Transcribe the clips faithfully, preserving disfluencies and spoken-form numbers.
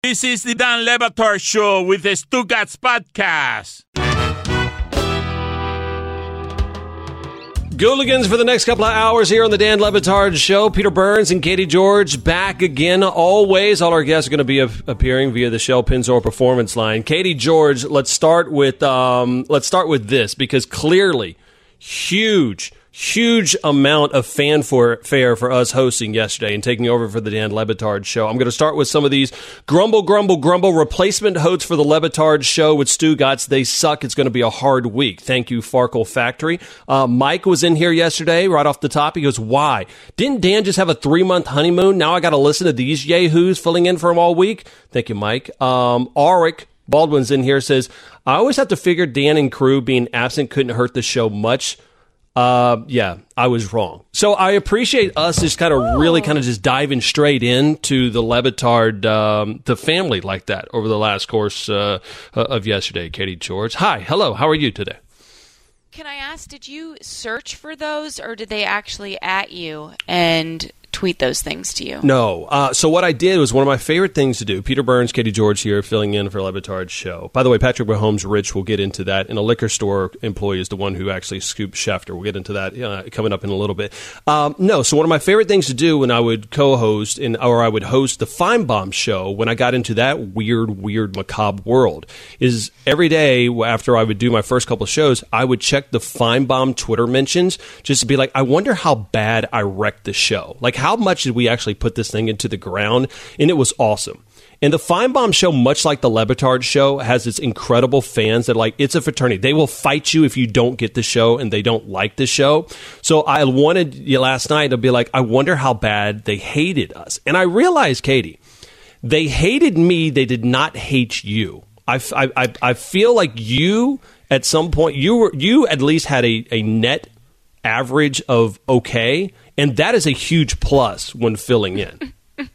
This is the Dan Le Batard Show with the Stugotz Podcast. Gooligans for the next couple of hours here on the Dan Le Batard Show. Peter Burns and Katie George back again. Always, all our guests are going to be a- appearing via the Shell Pennzoil Performance Line. Katie George, let's start with um, let's start with this because clearly, huge. Huge amount of fanfare for us hosting yesterday and taking over for the Dan Le Batard Show. I'm going to start with some of these grumble, grumble, grumble replacement hosts for the Le Batard Show with Stugotz. They suck. It's going to be a hard week. Thank you, Farkle Factory. Uh, Mike was in here yesterday right off the top. He goes, why? Didn't Dan just have a three-month honeymoon? Now I got to listen to these yahoos filling in for him all week? Thank you, Mike. Um, Auric Baldwin's in here, says, I always have to figure Dan and crew being absent couldn't hurt the show much. Uh, yeah, I was wrong. So I appreciate us just kind of really kind of just diving straight into the Le Batard, um, the family like that over the last course uh, of yesterday. Katie George. Hi. Hello. How are you today? Can I ask, did you search for those or did they actually at you and tweet those things to you? No. Uh, so what I did was one of my favorite things to do. Peter Burns, Katie George here, filling in for Le Batard's show. By the way, Patrick Mahomes Rich will get into that. And a liquor store employee is the one who actually scooped Schefter. We'll get into that uh, coming up in a little bit. Um, no, so one of my favorite things to do when I would co-host and or I would host the Feinbaum show when I got into that weird, weird, macabre world is every day after I would do my first couple of shows, I would check the Feinbaum Twitter mentions just to be like, I wonder how bad I wrecked the show. Like, how much did we actually put this thing into the ground? And it was awesome. And the Feinbaum show, much like the Le Batard show, has its incredible fans that, like, it's a fraternity. They will fight you if you don't get the show and they don't like the show. So I wanted you last night to be like, I wonder how bad they hated us. And I realized, Katie, they hated me. They did not hate you. I, I, I feel like you, at some point, you were you at least had a, a net average of okay. And that is a huge plus when filling in.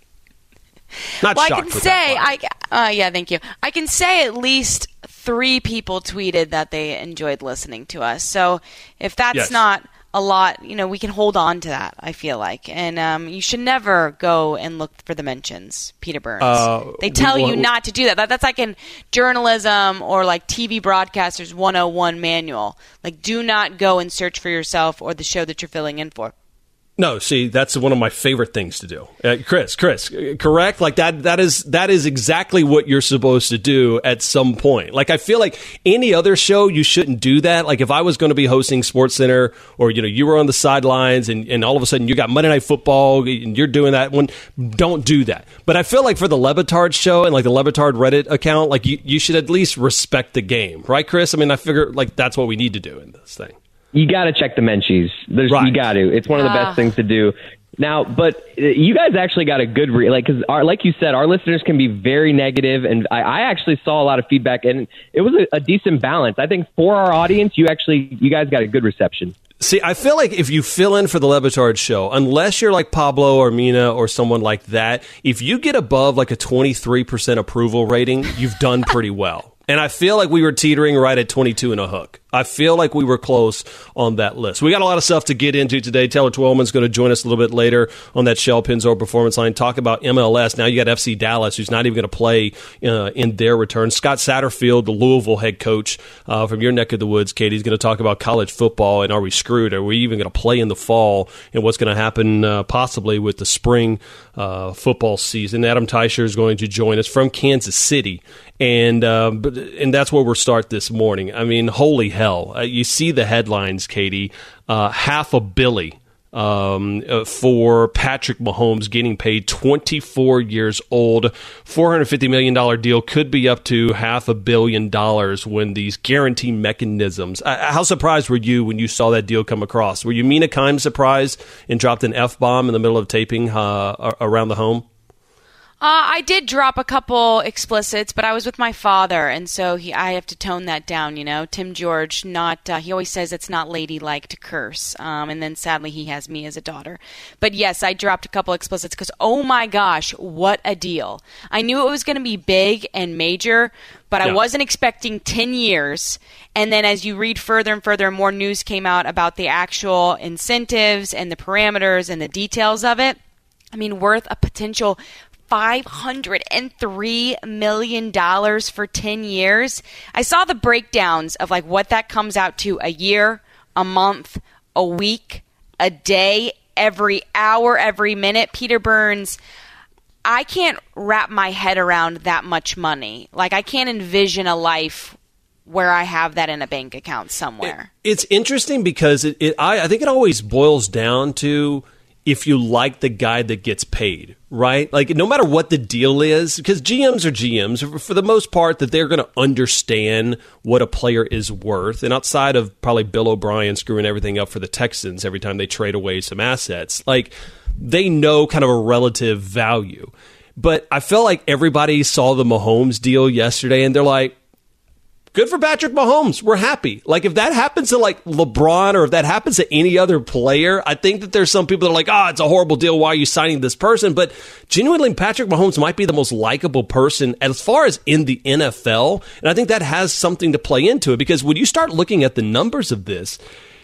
Not well, shocked I can with say, that I uh, yeah, thank you. I can say at least three people tweeted that they enjoyed listening to us. So if that's yes. not a lot, you know, we can hold on to that, I feel like. And um, you should never go and look for the mentions, Peter Burns. Uh, they tell we, you not to do that. that. That's like in journalism or like T V broadcasters one oh one manual. Like, do not go and search for yourself or the show that you're filling in for. No, see, that's one of my favorite things to do. Uh, Chris, Chris, correct? Like that, that is, that is exactly what you're supposed to do at some point. Like, I feel like any other show, you shouldn't do that. Like, if I was going to be hosting SportsCenter or, you know, you were on the sidelines and, and all of a sudden you got Monday Night Football and you're doing that one, don't do that. But I feel like for the Le Batard show and like the Le Batard Reddit account, like you, you should at least respect the game. Right, Chris? I mean, I figure like that's what we need to do in this thing. You got to check the Menchies. There's, right. You got to. It's one of the uh. best things to do. Now, but you guys actually got a good re- like because our like you said, our listeners can be very negative, and I, I actually saw a lot of feedback, and it was a, a decent balance. I think for our audience, you actually you guys got a good reception. See, I feel like if you fill in for the Le Batard show, unless you're like Pablo or Mina or someone like that, if you get above like a twenty-three percent approval rating, you've done pretty well. And I feel like we were teetering right at twenty-two and a hook. I feel like we were close on that list. We got a lot of stuff to get into today. Taylor Twellman's going to join us a little bit later on that Shell Pennzoil Performance Line, talk about M L S. Now you got F C Dallas, who's not even going to play uh, in their return. Scott Satterfield, the Louisville head coach uh, from your neck of the woods, Katie, is going to talk about college football and are we screwed? Are we even going to play in the fall? And what's going to happen uh, possibly with the spring uh, football season. Adam Teicher is going to join us from Kansas City. And uh, and that's where we'll start this morning. I mean, holy hell. Uh, you see the headlines, Katie. Uh, half a billy um, uh, for Patrick Mahomes getting paid, twenty-four years old. four hundred fifty million dollars deal could be up to half a billion dollars when these guarantee mechanisms. Uh, how surprised were you when you saw that deal come across? Were you Mina Kimes surprised and dropped an F-bomb in the middle of taping uh, around the home? Uh, I did drop a couple explicits, but I was with my father, and so he, I have to tone that down, you know. Tim George, not uh, he always says it's not ladylike to curse, um, and then sadly he has me as a daughter. But yes, I dropped a couple explicits because, oh my gosh, what a deal. I knew it was going to be big and major, but yeah. I wasn't expecting ten years. And then as you read further and further, more news came out about the actual incentives and the parameters and the details of it. I mean, worth a potential five hundred three million dollars for ten years. I saw the breakdowns of like what that comes out to a year, a month, a week, a day, every hour, every minute. Peter Burns, I can't wrap my head around that much money. Like, I can't envision a life where I have that in a bank account somewhere. It, it's interesting because it, it I, I think it always boils down to if you like the guy that gets paid, right? Like, no matter what the deal is, because G Ms are G Ms, for the most part, that they're going to understand what a player is worth. And outside of probably Bill O'Brien screwing everything up for the Texans every time they trade away some assets, like, they know kind of a relative value. But I felt like everybody saw the Mahomes deal yesterday, and they're like, good for Patrick Mahomes. We're happy. Like, if that happens to, like, LeBron or if that happens to any other player, I think that there's some people that are like, oh, it's a horrible deal. Why are you signing this person? But genuinely, Patrick Mahomes might be the most likable person as far as in the N F L. And I think that has something to play into it, because when you start looking at the numbers of this,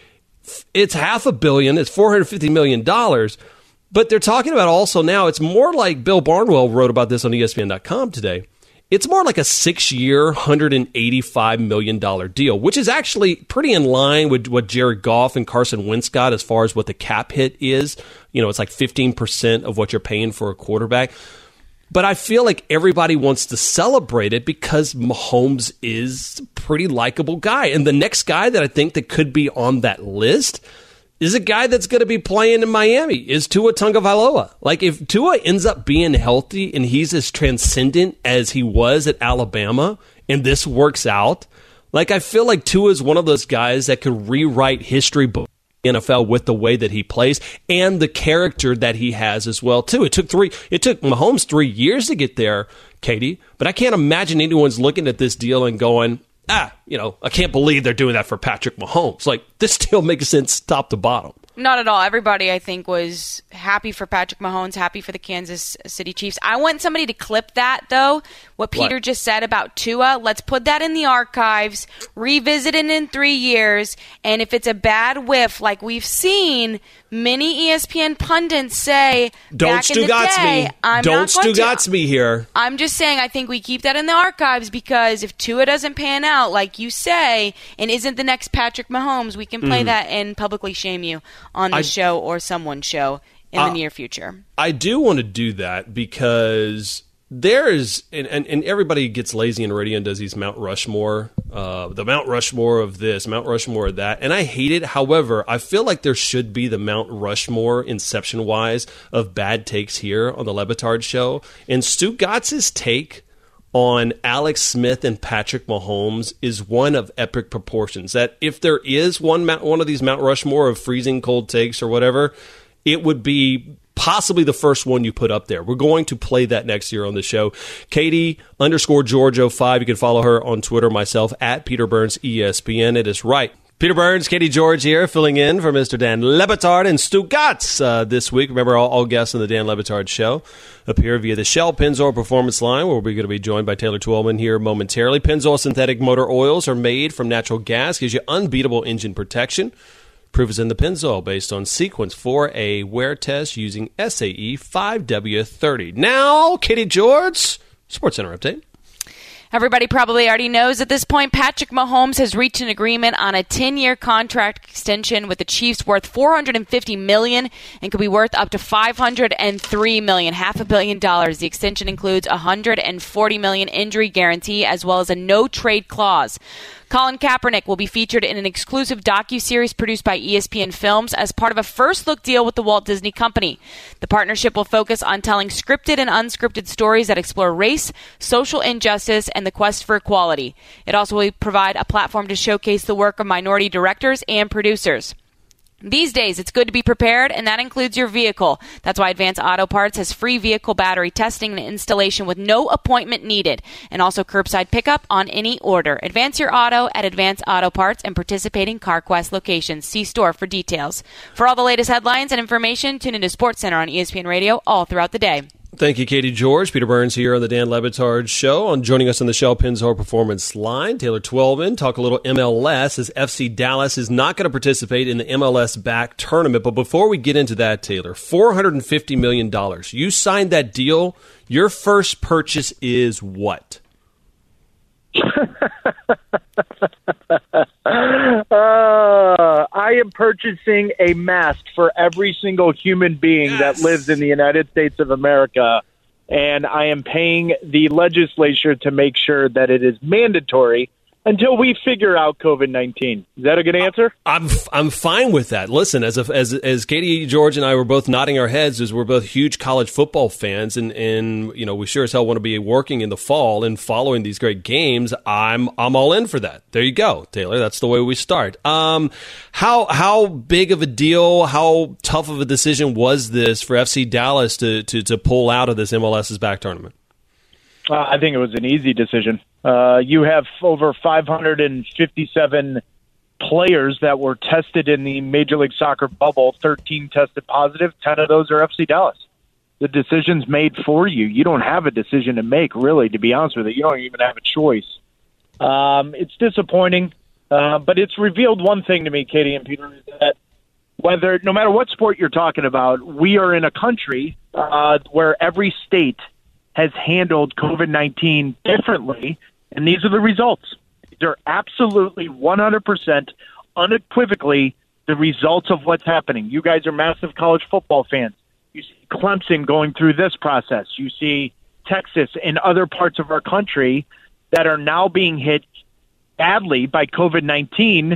it's half a billion. It's four hundred fifty million dollars. But they're talking about also now, it's more like Bill Barnwell wrote about this on E S P N dot com today. It's more like a six-year, one hundred eighty-five million dollars deal, which is actually pretty in line with what Jared Goff and Carson Wentz got as far as what the cap hit is. You know, it's like fifteen percent of what you're paying for a quarterback. But I feel like everybody wants to celebrate it because Mahomes is a pretty likable guy. And the next guy that I think that could be on that list is a guy that's going to be playing in Miami, is Tua Tagovailoa. Like, if Tua ends up being healthy and he's as transcendent as he was at Alabama, and this works out, like, I feel like Tua is one of those guys that could rewrite history book N F L with the way that he plays and the character that he has as well, too. It took three, it took Mahomes three years to get there, Katie, but I can't imagine anyone's looking at this deal and going, ah, you know, I can't believe they're doing that for Patrick Mahomes. Like, this deal makes sense top to bottom. Not at all. Everybody, I think, was happy for Patrick Mahomes, happy for the Kansas City Chiefs. I want somebody to clip that, though, what Peter what? just said about Tua. Let's put that in the archives, revisit it in three years, and if it's a bad whiff, like we've seen many E S P N pundits say, Don't back in the day, me. I'm Don't not going Stugotz to. me here. I'm just saying I think we keep that in the archives, because if Tua doesn't pan out, like you say, and isn't the next Patrick Mahomes, we can play mm. that and publicly shame you on the I, show or someone's show in uh, the near future. I do want to do that because there is, and, and, and everybody gets lazy in radio and does these Mount Rushmore, uh, the Mount Rushmore of this, Mount Rushmore of that, and I hate it. However, I feel like there should be the Mount Rushmore, inception-wise, of bad takes here on the Le Batard Show. And Stugotz's take on Alex Smith and Patrick Mahomes is one of epic proportions. That if there is one one of these Mount Rushmore of freezing cold takes or whatever, it would be possibly the first one you put up there. We're going to play that next year on the show. Katie underscore George oh five. You can follow her on Twitter, myself, at Peter Burns E S P N. It is right. Peter Burns, Katie George here, filling in for Mister Dan Le Batard and Stugotz uh, this week. Remember, all, all guests on the Dan Le Batard Show appear via the Shell Pennzoil Performance Line, where we're going to be joined by Taylor Twellman here momentarily. Pennzoil synthetic motor oils are made from natural gas, gives you unbeatable engine protection. Proof is in the Pennzoil, based on Sequence four A wear test using S A E five W thirty. Now, Katie George, SportsCenter update. Everybody probably already knows at this point, Patrick Mahomes has reached an agreement on a ten-year contract extension with the Chiefs worth four hundred fifty million dollars and could be worth up to five hundred three million dollars, half a billion dollars. The extension includes a one hundred forty million dollars injury guarantee as well as a no-trade clause. Colin Kaepernick will be featured in an exclusive docuseries produced by E S P N Films as part of a first-look deal with the Walt Disney Company. The partnership will focus on telling scripted and unscripted stories that explore race, social injustice, and the quest for equality. It also will provide a platform to showcase the work of minority directors and producers. These days, it's good to be prepared, and that includes your vehicle. That's why Advance Auto Parts has free vehicle battery testing and installation with no appointment needed, and also curbside pickup on any order. Advance your auto at Advance Auto Parts and participating CarQuest locations. See store for details. For all the latest headlines and information, tune into SportsCenter on E S P N Radio all throughout the day. Thank you, Katie George. Peter Burns here on the Dan Le Batard Show. On joining us on the Shell Pennzoil Performance Line, Taylor Twellman. Talk a little M L S as F C Dallas is not going to participate in the M L S back tournament. But before we get into that, Taylor, four hundred fifty million dollars. You signed that deal. Your first purchase is what? uh, I am purchasing a mask for every single human being yes. that lives in the United States of America, and I am paying the legislature to make sure that it is mandatory until we figure out COVID nineteen. Is that a good answer? I'm I'm fine with that. Listen, as a, as as Katie George and I were both nodding our heads as we're both huge college football fans, and, and you know we sure as hell want to be working in the fall and following these great games. I'm I'm all in for that. There you go, Taylor. That's the way we start. Um, how how big of a deal? How tough of a decision was this for F C Dallas to to to pull out of this MLS's back tournament? Uh, I think it was an easy decision. Uh, you have over five hundred fifty-seven players that were tested in the Major League Soccer bubble. thirteen tested positive. ten of those are F C Dallas. The decision's made for you. You don't have a decision to make, really, to be honest with you. You don't even have a choice. Um, it's disappointing, uh, but it's revealed one thing to me, Katie and Peter, is that whether, no matter what sport you're talking about, we are in a country uh, where every state has handled COVID nineteen differently, and these are the results. They're absolutely one hundred percent unequivocally the results of what's happening. You guys are massive college football fans. You see Clemson going through this process. You see Texas and other parts of our country that are now being hit badly by COVID nineteen,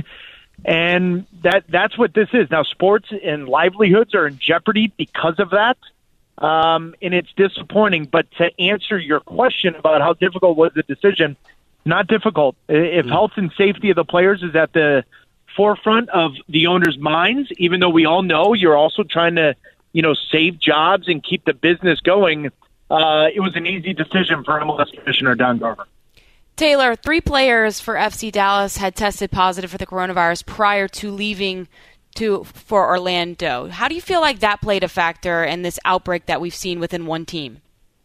and that that's what this is. Now, sports and livelihoods are in jeopardy because of that. Um, and it's disappointing, but to answer your question about how difficult was the decision, not difficult. If mm-hmm. health and safety of the players is at the forefront of the owners' minds, even though we all know you're also trying to, you know, save jobs and keep the business going, uh, it was an easy decision for M L S Commissioner Don Garber. Taylor, three players for F C Dallas had tested positive for the coronavirus prior to leaving to for Orlando. How do you feel like that played a factor in this outbreak that we've seen within one team?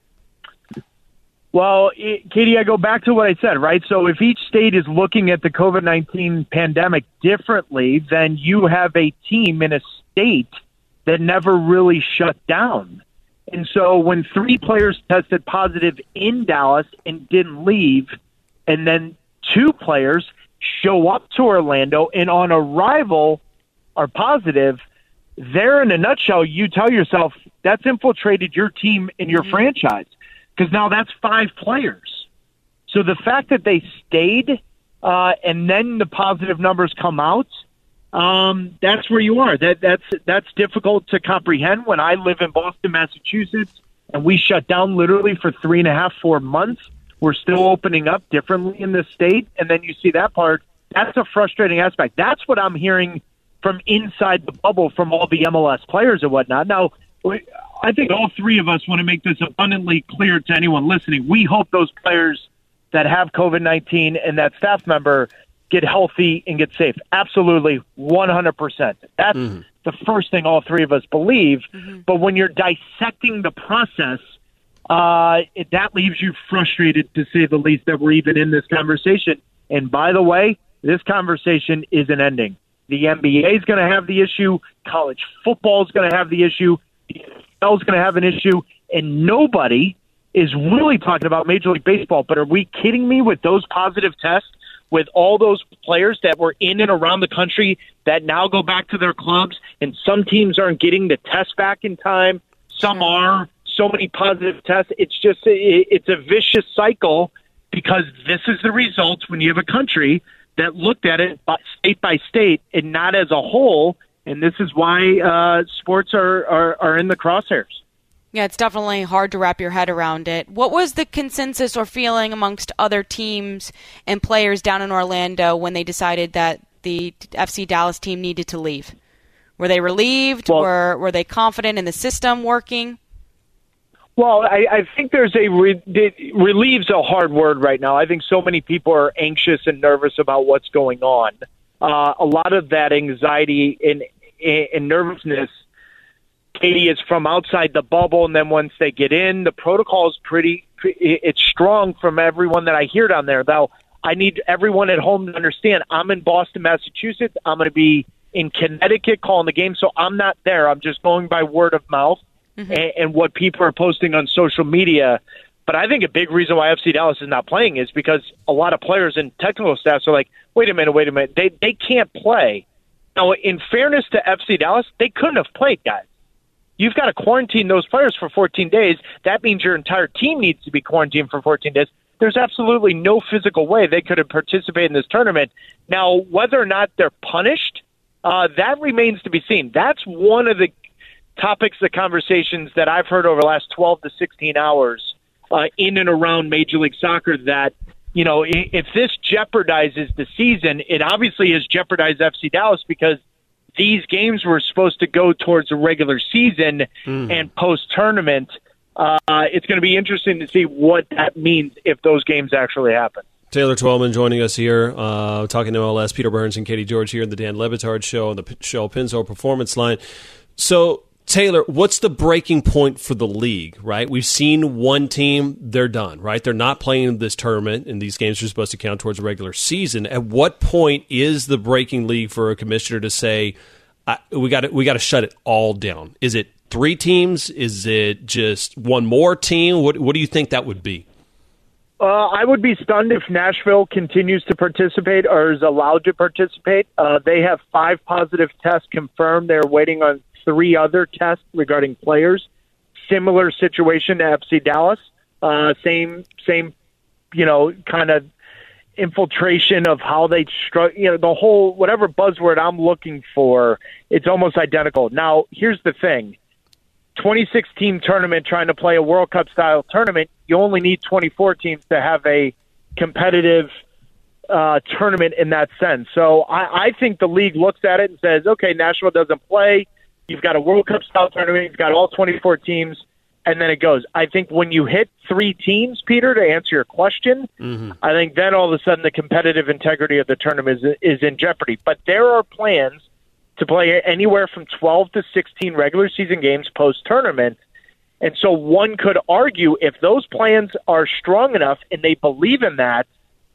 Well, it, Katie, I go back to what I said, right? So if each state is looking at the COVID nineteen pandemic differently, then you have a team in a state that never really shut down. And so when three players tested positive in Dallas and didn't leave, and then two players show up to Orlando and on arrival are positive, there in a nutshell, you tell yourself that's infiltrated your team and your mm-hmm. franchise, because now that's five players. So the fact that they stayed uh, and then the positive numbers come out, um, that's where you are. That that's that's difficult to comprehend. When I live in Boston, Massachusetts, and we shut down literally for three and a half, four months, we're still opening up differently in the state, and then you see that part. That's a frustrating aspect. That's what I'm hearing from inside the bubble from all the M L S players and whatnot. Now, I think all three of us want to make this abundantly clear to anyone listening. We hope those players that have COVID nineteen and that staff member get healthy and get safe. Absolutely, one hundred percent. That's mm-hmm. the first thing all three of us believe. Mm-hmm. But when you're dissecting the process, uh, it, that leaves you frustrated, to say the least, that we're even in this conversation. And by the way, this conversation isn't ending. The N B A is going to have the issue. College football is going to have the issue. The N F L is going to have an issue. And nobody is really talking about Major League Baseball. But are we kidding me with those positive tests, with all those players that were in and around the country that now go back to their clubs, and some teams aren't getting the test back in time? Some are. So many positive tests. It's just it's a vicious cycle, because this is the results when you have a country that looked at it state by state and not as a whole, and this is why uh, sports are, are, are in the crosshairs. Yeah, it's definitely hard to wrap your head around it. What was the consensus or feeling amongst other teams and players down in Orlando when they decided that the F C Dallas team needed to leave? Were they relieved? Well, were were they confident in the system working? Well, I, I think there's a re- – relieve's a hard word right now. I think so many people are anxious and nervous about what's going on. Uh, a lot of that anxiety and, and nervousness Katie, is from outside the bubble, and then once they get in, the protocol is pretty, it's strong from everyone that I hear down there. Though I need everyone at home to understand, I'm in Boston, Massachusetts. I'm going to be in Connecticut calling the game, so I'm not there. I'm just going by word of mouth mm-hmm. and, and what people are posting on social media. But I think a big reason why F C Dallas is not playing is because a lot of players and technical staffs are like, wait a minute, wait a minute. They they can't play. Now, in fairness to F C Dallas, they couldn't have played, guys. You've got to quarantine those players for fourteen days. That means your entire team needs to be quarantined for fourteen days. There's absolutely no physical way they could have participated in this tournament. Now, whether or not they're punished, uh, that remains to be seen. That's one of the topics, the conversations that I've heard over the last twelve to sixteen hours uh, in and around Major League Soccer that, you know, if this jeopardizes the season, it obviously has jeopardized F C Dallas because these games were supposed to go towards a regular season mm. and post-tournament. Uh, it's going to be interesting to see what that means if those games actually happen. Taylor Twellman joining us here, uh, talking to M L S. Peter Burns and Katie George here in the Dan Le Batard Show on the P- Shell Pennzoil Performance Line. So, Taylor, what's the breaking point for the league, right? We've seen one team, they're done, right? They're not playing this tournament, and these games are supposed to count towards a regular season. At what point is the breaking league for a commissioner to say, I, we got we got to shut it all down? Is it three teams? Is it just one more team? What What do you think that would be? Uh, I would be stunned if Nashville continues to participate or is allowed to participate. Uh, they have five positive tests confirmed. They're waiting on three other tests regarding players. Similar situation to F C Dallas. Uh, same, same, you know, kind of infiltration of how they struck. You know, the whole whatever buzzword I'm looking for, it's almost identical. Now, here's the thing: twenty-six team tournament trying to play a World Cup style tournament. You only need twenty-four teams to have a competitive uh, tournament in that sense. So I, I think the league looks at it and says, okay, Nashville doesn't play. You've got a World Cup style tournament. You've got all twenty-four teams, and then it goes. I think when you hit three teams, Peter, to answer your question, mm-hmm. I think then all of a sudden the competitive integrity of the tournament is, is in jeopardy. But there are plans to play anywhere from twelve to sixteen regular season games post-tournament. And so one could argue if those plans are strong enough and they believe in that,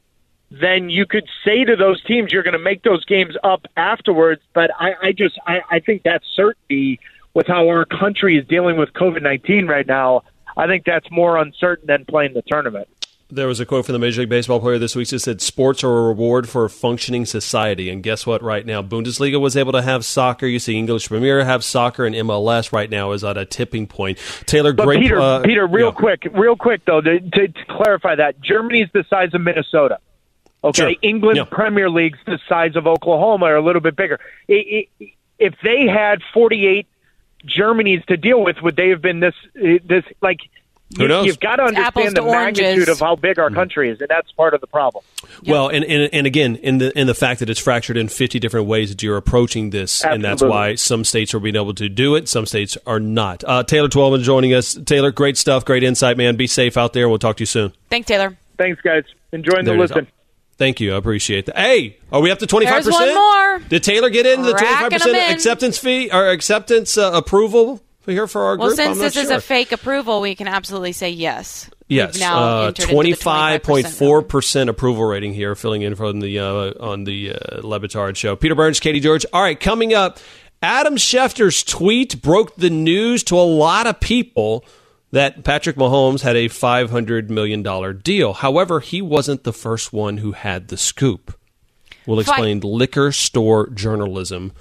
then you could say to those teams, you're going to make those games up afterwards. But I, I just, I, I think that's certainty with how our country is dealing with COVID nineteen right now. I think that's more uncertain than playing the tournament. There was a quote from the Major League Baseball player this week that said, sports are a reward for a functioning society. And guess what? Right now, Bundesliga was able to have soccer. You see English Premier have soccer, and M L S right now is at a tipping point. Taylor, but great. Peter, uh, Peter, real yeah. quick, real quick, though, to, to, to clarify that, Germany's the size of Minnesota. Okay, sure. England yeah. Premier League's the size of Oklahoma, or a little bit bigger. It, it, if they had forty-eight Germanys to deal with, would they have been this, this like... Who knows? You've got to understand the oranges. magnitude of how big our country is, and that's part of the problem. Yep. Well, and, and and again, in the in the fact that it's fractured in fifty different ways that you're approaching this, Absolutely. And that's why some states are being able to do it, some states are not. Uh, Taylor Twellman joining us. Taylor, great stuff, great insight, man. Be safe out there. We'll talk to you soon. Thanks, Taylor. Thanks, guys. Enjoying there the listen. Thank you. I appreciate that. Hey, are we up to twenty-five percent? There's one more. Did Taylor get in the Racking twenty-five them percent in. acceptance fee or acceptance uh, approval here for our Well, group? since I'm not this is sure. a fake approval, we can absolutely say yes. Yes, We've now uh, entered into the twenty-five point four percent zone. approval rating here, filling in from the uh, on the uh, Le Batard Show. Peter Burns, Katie George. All right, coming up, Adam Schefter's tweet broke the news to a lot of people that Patrick Mahomes had a five hundred million dollars deal. However, he wasn't the first one who had the scoop. We'll explain Fine. Liquor store journalism.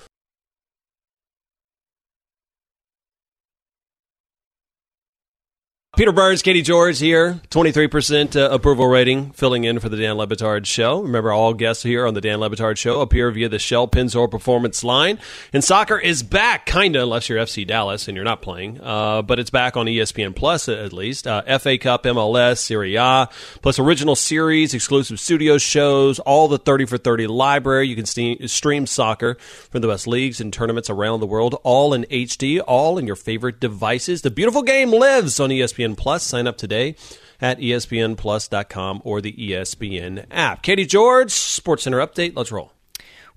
Peter Burns, Katie George here, twenty-three percent uh, approval rating, filling in for the Dan Le Batard Show. Remember, all guests here on the Dan Le Batard Show appear via the Shell Pennzoil Performance Line. And soccer is back, kind of, unless you're F C Dallas and you're not playing. Uh, but it's back on E S P N Plus, at least. Uh, F A Cup, M L S, Serie A, plus original series, exclusive studio shows, all the thirty for thirty library. You can steam, stream soccer from the best leagues and tournaments around the world, all in H D, all in your favorite devices. The beautiful game lives on E S P N Plus. Sign up today at E S P N plus dot com or the E S P N app. Katie George, SportsCenter update. Let's roll.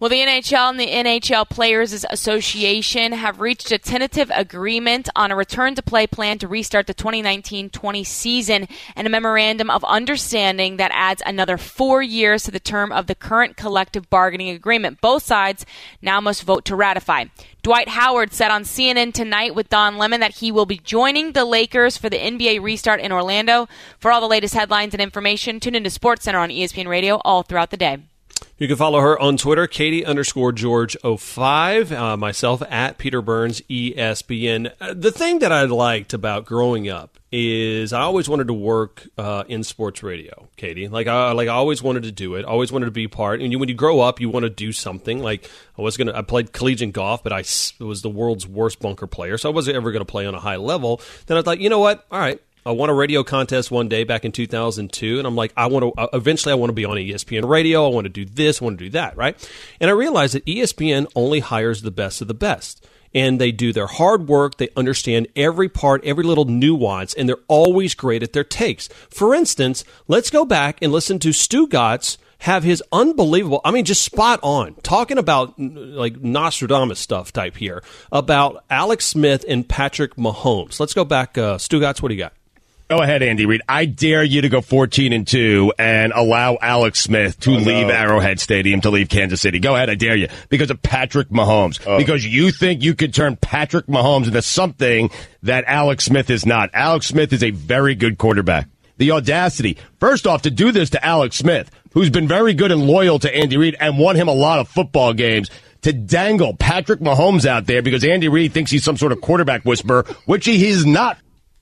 Well, the N H L and the N H L Players Association have reached a tentative agreement on a return-to-play plan to restart the twenty nineteen twenty season and a memorandum of understanding that adds another four years to the term of the current collective bargaining agreement. Both sides now must vote to ratify. Dwight Howard said on C N N Tonight with Don Lemon that he will be joining the Lakers for the N B A restart in Orlando. For all the latest headlines and information, tune into SportsCenter on E S P N Radio all throughout the day. You can follow her on Twitter, Katie underscore George oh five, uh, myself at Peter Burns E S P N. Uh, the thing that I liked about growing up is I always wanted to work uh, in sports radio, Katie. Like I like I always wanted to do it. Always wanted to be part. And you, when you grow up, you want to do something. Like I was gonna, I played collegiate golf, but I was the world's worst bunker player, so I wasn't ever going to play on a high level. Then I thought, you know what? All right. I won a radio contest one day back in two thousand two, and I'm like, I want to, uh, eventually I want to be on E S P N radio, I want to do this, I want to do that, right? And I realized that E S P N only hires the best of the best, and they do their hard work, they understand every part, every little nuance, and they're always great at their takes. For instance, let's go back and listen to Stu Gatz have his unbelievable, I mean, just spot on, talking about like Nostradamus stuff type here, about Alex Smith and Patrick Mahomes. Let's go back. Uh, Stu Gatz, what do you got? Go ahead, Andy Reid. I dare you to go fourteen and two and allow Alex Smith to oh, leave no. Arrowhead Stadium, to leave Kansas City. Go ahead, I dare you. Because of Patrick Mahomes. Oh. Because you think you could turn Patrick Mahomes into something that Alex Smith is not. Alex Smith is a very good quarterback. The audacity, first off, to do this to Alex Smith, who's been very good and loyal to Andy Reid and won him a lot of football games, to dangle Patrick Mahomes out there because Andy Reid thinks he's some sort of quarterback whisperer, which he is not.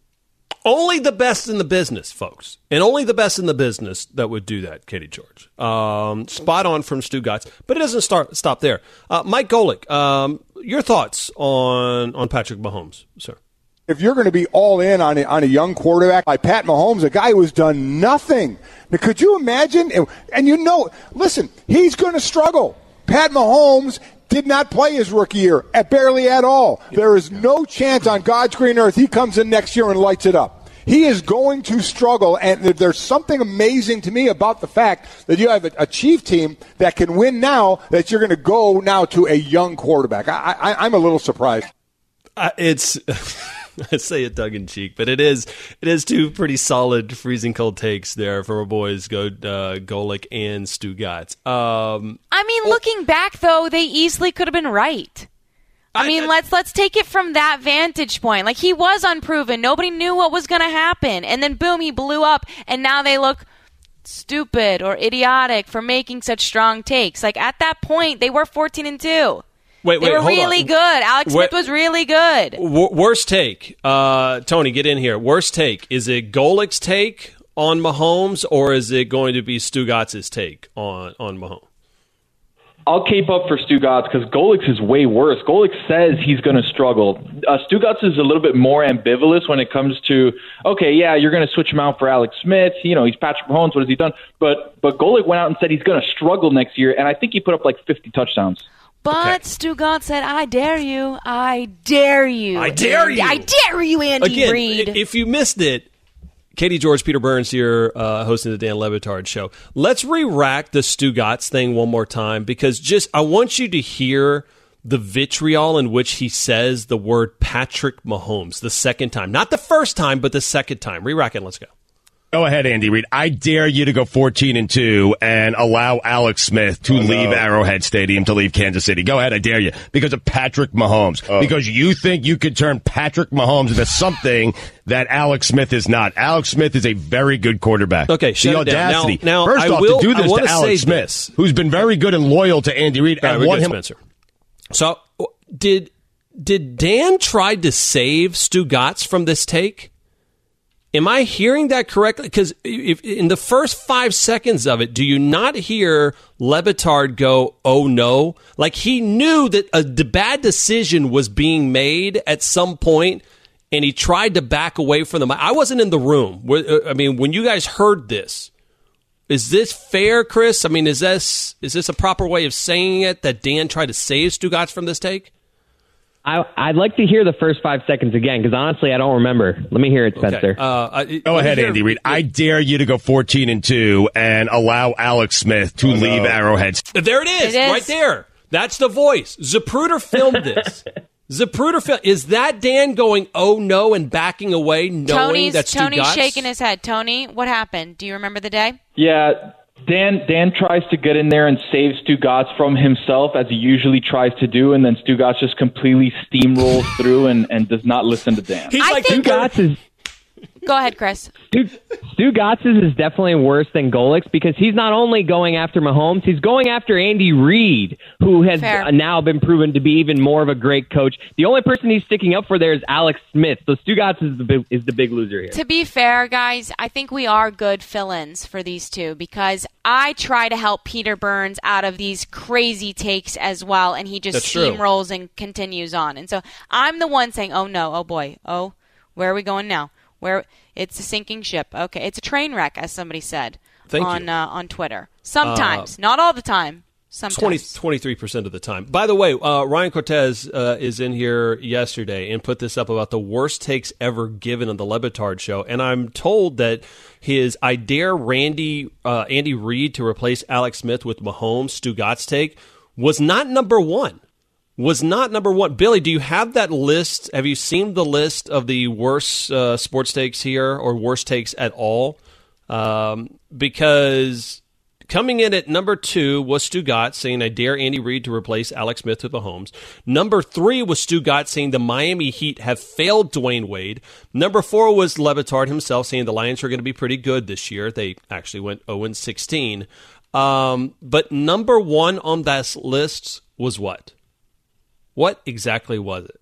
Only the best in the business, folks. And only the best in the business that would do that, Katie George. Um, spot on from Stu Gatz. But it doesn't start stop there. Uh, Mike Golick, um, your thoughts on, on Patrick Mahomes, sir? If you're going to be all in on a, on a young quarterback like Pat Mahomes, a guy who has done nothing, now, could you imagine? And, and you know, listen, he's going to struggle. Pat Mahomes did not play his rookie year, at barely at all. There is no chance on God's green earth he comes in next year and lights it up. He is going to struggle, and there's something amazing to me about the fact that you have a, a Chief team that can win now, that you're going to go now to a young quarterback. I, I, I'm a little surprised. Uh, it's... I say it tongue in cheek, but it is it is two pretty solid freezing cold takes there from our boys Go uh, Golick and Stu Gatz. Um, I mean, looking back though, they easily could have been right. I, I mean, I, let's let's take it from that vantage point. Like, he was unproven, nobody knew what was going to happen, and then boom, he blew up, and now they look stupid or idiotic for making such strong takes. Like, at that point, they were fourteen and two. Wait, wait, they were hold really on. good. Alex Smith was really good. W- worst take. Uh, Tony, get in here. Worst take. Is it Golick's take on Mahomes, or is it going to be Stu Gatz's take on, on Mahomes? I'll cape up for Stu Gatz because Golick's is way worse. Golick says he's going to struggle. Uh, Stu Gatz is a little bit more ambivalent when it comes to, okay, yeah, you're going to switch him out for Alex Smith. You know, he's Patrick Mahomes. What has he done? But but Golick went out and said he's going to struggle next year, and I think he put up like fifty touchdowns. But okay. Stu Gatz said, I dare you. I dare you. I dare you. I dare you, Andy Again, Reid. If you missed it, Katie George, Peter Burns here, uh, hosting the Dan Le Batard Show. Let's re-rack the Stu Gatz thing one more time, because just I want you to hear the vitriol in which he says the word Patrick Mahomes the second time. Not the first time, but the second time. Re-rack it. Let's go. Go ahead, Andy Reid. I dare you to go fourteen and two and allow Alex Smith to oh, leave no. Arrowhead Stadium, to leave Kansas City. Go ahead, I dare you. Because of Patrick Mahomes. Oh. Because you think you could turn Patrick Mahomes into something that Alex Smith is not. Alex Smith is a very good quarterback. Okay, shut the it down. audacity. Now, now, First I off, will, to do this to Alex Smith, this. who's been very good and loyal to Andy Reid, and right, won good, him. Spencer. So, did did Dan try to save Stu Gatz from this take? Am I hearing that correctly? Because if in the first five seconds of it, do you not hear Le Batard go, oh no? Like, he knew that a bad decision was being made at some point, and he tried to back away from them. I wasn't in the room. I mean, when you guys heard this, is this fair, Chris? I mean, is this is this a proper way of saying it, that Dan tried to save Stu Gatz from this take? I, I'd like to hear the first five seconds again, because honestly, I don't remember. Let me hear it, Spencer. Okay. Uh, I, go ahead, Andy Reid. I dare you to go fourteen and two and allow Alex Smith to oh, leave no. Arrowhead. There it is, it is, right there. That's the voice. Zapruder filmed this. Zapruder film. Is that Dan going, oh no, and backing away, knowing Tony's, that's Tony's Stugotz? shaking his head. Tony, what happened? Do you remember the day? Yeah, Dan Dan tries to get in there and save Stugotz from himself, as he usually tries to do, and then Stugotz just completely steamrolls through and, and does not listen to Dan. He's I like, think- Stugotz is Go ahead, Chris. Stu, Stugotz's is definitely worse than Golic's because he's not only going after Mahomes, he's going after Andy Reid, who has Fair. now been proven to be even more of a great coach. The only person he's sticking up for there is Alex Smith. So Stugotz is the big, is the big loser here. To be fair, guys, I think we are good fill-ins for these two because I try to help Peter Burns out of these crazy takes as well, and he just That's true. steamrolls and continues on. And so I'm the one saying, oh, no, oh, boy, oh, where are we going now? Where it's a sinking ship. Okay, it's a train wreck, as somebody said Thank on you. Uh, on Twitter. Sometimes, uh, not all the time. Sometimes. twenty, twenty-three percent of the time. By the way, uh, Ryan Cortez uh, is in here yesterday and put this up about the worst takes ever given on the Le Batard show. And I'm told that his I dare Randy uh, Andy Reid to replace Alex Smith with Mahomes Stugotz take was not number one. Was not number one. Billy, do you have that list? Have you seen the list of the worst uh, sports takes here or worst takes at all? Um, because coming in at number two was Stugotz saying, I dare Andy Reid to replace Alex Smith with Mahomes. Number three was Stugotz saying the Miami Heat have failed Dwayne Wade. Number four was Le Batard himself saying the Lions are going to be pretty good this year. They actually went oh and sixteen. Um, but number one on that list was what? What exactly was it?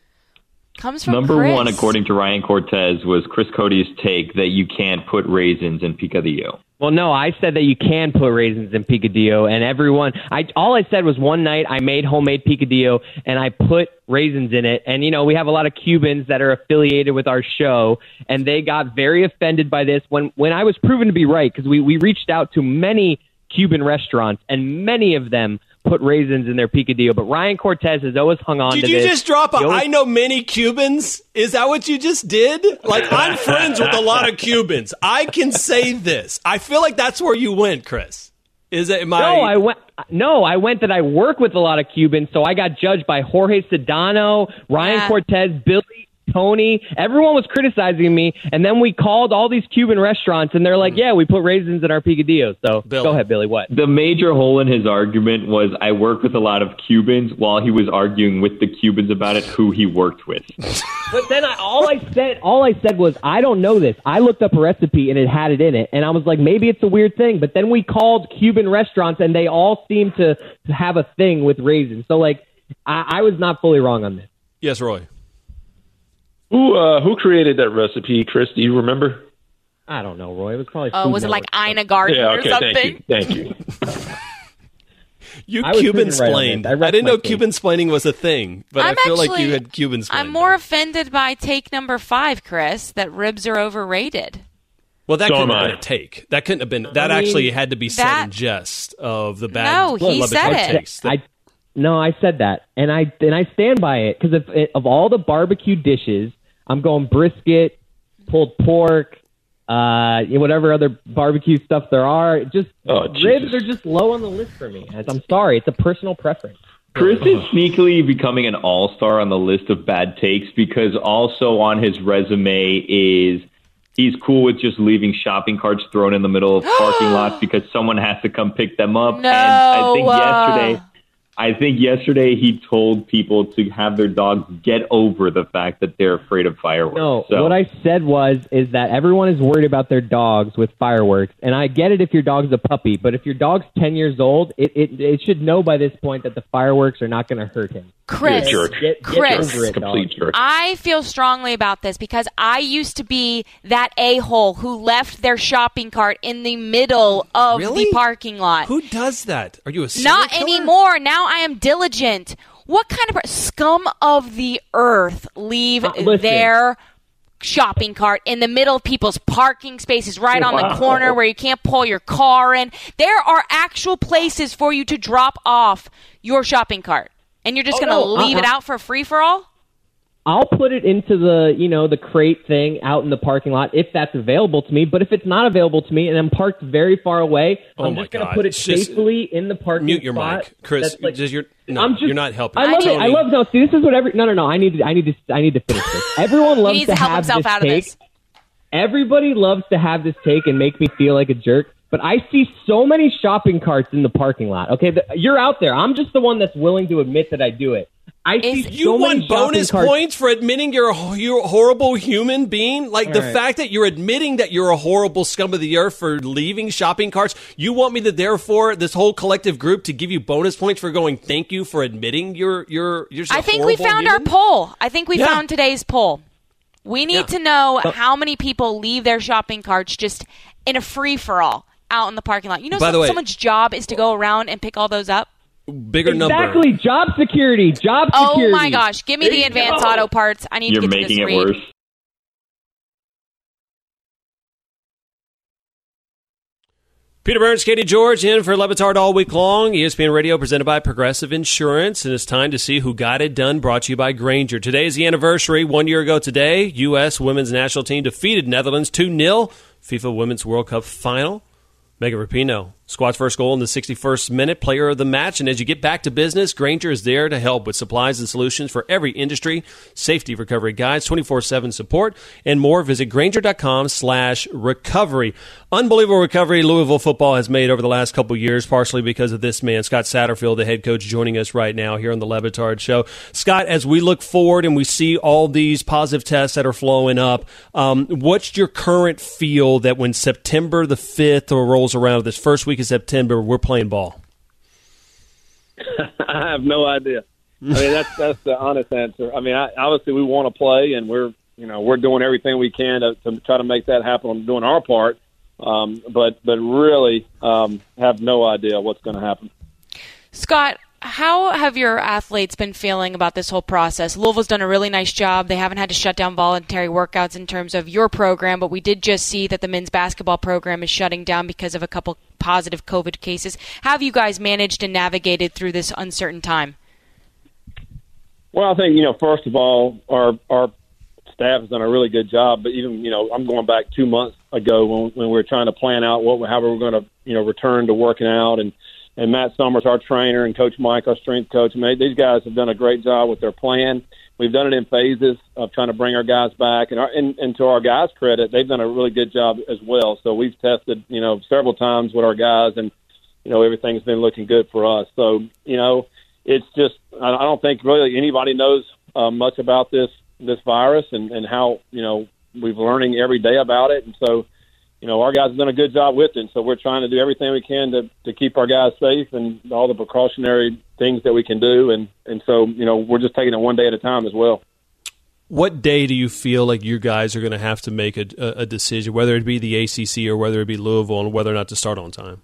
Comes from Number Chris. one, according to Ryan Cortez, was Chris Cody's take that you can't put raisins in picadillo. Well, no, I said that you can put raisins in picadillo, and everyone, I all I said was one night I made homemade picadillo, and I put raisins in it. And, you know, we have a lot of Cubans that are affiliated with our show, and they got very offended by this when, when I was proven to be right, because we, we reached out to many Cuban restaurants, and many of them put raisins in their picadillo. But Ryan Cortez has always hung on did to you this. just drop a, He always- I know many Cubans? Is that what you just did? Like, I'm friends with a lot of Cubans. I can say this. I feel like that's where you went, Chris. Is it my... No, I went. No, I went that I work with a lot of Cubans, so I got judged by Jorge Sedano, Ryan Yeah. Cortez, Billy, Tony. Everyone was criticizing me, and then we called all these Cuban restaurants, and they're like, "Yeah, we put raisins in our picadillos." So Billy. go ahead, Billy. What? The major hole in his argument was I work with a lot of Cubans while he was arguing with the Cubans about it, who he worked with. But then I, all I said, all I said was, "I don't know this." I looked up a recipe, and it had it in it, and I was like, "Maybe it's a weird thing." But then we called Cuban restaurants, and they all seemed to have a thing with raisins. So, like, I, I was not fully wrong on this. Yes, Roy. Who uh, who created that recipe, Chris? Do you remember? I don't know, Roy. It was probably. Oh, Food was it like Network. Ina Garten Yeah, or okay, something? thank you, thank you. You I was Cuban proven right on splained. this. I I, rest didn't my know case. Cuban splaining was a thing, but I'm I feel like actually- you had Cuban splaining. I'm more offended by take number five, Chris, that ribs are overrated. Well, that So couldn't am have I. been a take. That couldn't have been. That I mean, actually had to be said that- in jest of the bad. No, he Le said Batard it. takes. That- I no, I said that, and I and I stand by it because of of all the barbecue dishes, I'm going brisket, pulled pork, uh, whatever other barbecue stuff there are. Just Oh, ribs Jesus. are just low on the list for me. I'm sorry, it's a personal preference. Chris is sneakily becoming an all-star on the list of bad takes because also on his resume is he's cool with just leaving shopping carts thrown in the middle of parking lots because someone has to come pick them up. No, and I think uh, yesterday, I think yesterday he told people to have their dogs get over the fact that they're afraid of fireworks. No, so, what I said was is that everyone is worried about their dogs with fireworks, and I get it if your dog's a puppy, but if your dog's ten years old, it it, it should know by this point that the fireworks are not going to hurt him. Chris, You're a jerk. Get, get Chris. over it, Complete dog. jerk. I feel strongly about this because I used to be that a-hole who left their shopping cart in the middle of Really? the parking lot. Who does that? Are you a serial Not killer? anymore. Now I am diligent. What kind of per- scum of the earth leave Uh, listen. their shopping cart in the middle of people's parking spaces right on the Wow. corner where you can't pull your car in? There are actual places for you to drop off your shopping cart. And you're just Oh, going to no, leave uh-uh. it out for free for all? I'll put it into the, you know, the crate thing out in the parking lot if that's available to me. But if it's not available to me and I'm parked very far away, oh I'm my just going to God. put it It's just- safely in the parking Mute your spot. mic, Chris. That's like- just you're, no, I'm just, you're not helping. I love Tony. it. I love no. See, this is what every no, no, no. I need to. I need to. I need to finish this. Everyone loves He needs to to help have himself this out of take. this. Everybody loves to have this take and make me feel like a jerk. But I see so many shopping carts in the parking lot. Okay, the, you're out there. I'm just the one that's willing to admit that I do it. I see Is- You so many want shopping bonus carts. points for admitting you're a, you're a horrible human being? Like, All the right. fact that you're admitting that you're a horrible scum of the earth for leaving shopping carts, you want me to, therefore, this whole collective group to give you bonus points for going, thank you for admitting you're, you're, you're just a I think we horrible found human? our poll. I think we Yeah. found today's poll. We need Yeah. to know how many people leave their shopping carts just in a free-for-all out in the parking lot. You know, By some, the way- someone's job is to go around and pick all those up. Bigger number. Exactly. Job security. Job Oh security. my gosh! Give me There the you advanced go. auto parts. I need You're to get making to it this read. worse. Peter Burns, Katie George, in for Le Batard all week long. E S P N Radio presented by Progressive Insurance, and it's time to see who got it done, brought to you by Grainger. Today is the anniversary. One year ago today, U S women's national team defeated Netherlands two nil, FIFA Women's World Cup final. Megan Rapinoe, squad's first goal in the sixty-first minute, player of the match. And as you get back to business, Grainger is there to help with supplies and solutions for every industry, safety recovery guides, twenty-four seven support, and more. Visit Grainger.com slash recovery. Unbelievable recovery Louisville football has made over the last couple years, partially because of this man, Scott Satterfield, the head coach, joining us right now here on the Le Batard Show. Scott, as we look forward and we see all these positive tests that are flowing up, um, what's your current feel that when September the fifth rolls around, this first week of September, we're playing ball? I have no idea. I mean, that's that's the honest answer. I mean, I, obviously we want to play, and we're you know we're doing everything we can to, to try to make that happen, doing our part. Um, but but really um, have no idea what's going to happen. Scott, how have your athletes been feeling about this whole process? Louisville's done a really nice job. They haven't had to shut down voluntary workouts in terms of your program, but we did just see that the men's basketball program is shutting down because of a couple positive COVID cases. How have you guys managed and navigated through this uncertain time? Well, I think, you know, first of all, our our staff has done a really good job. But even, you know, I'm going back two months ago when, when we were trying to plan out what how we were going to, you know, return to working out. And, and Matt Summers, our trainer, and Coach Mike, our strength coach, I mean, these guys have done a great job with their plan. We've done it in phases of trying to bring our guys back. And, our, and, and to our guys' credit, they've done a really good job as well. So we've tested, you know, several times with our guys, and, you know, everything's been looking good for us. So, you know, it's just, I don't think really anybody knows uh, much about this this virus and, and how, you know, we've learning every day about it. And so, you know, our guys have done a good job with it. So we're trying to do everything we can to, to keep our guys safe and all the precautionary things that we can do. And, and so, you know, we're just taking it one day at a time as well. What day do you feel like you guys are going to have to make a, a decision, whether it be the A C C or whether it be Louisville, and whether or not to start on time?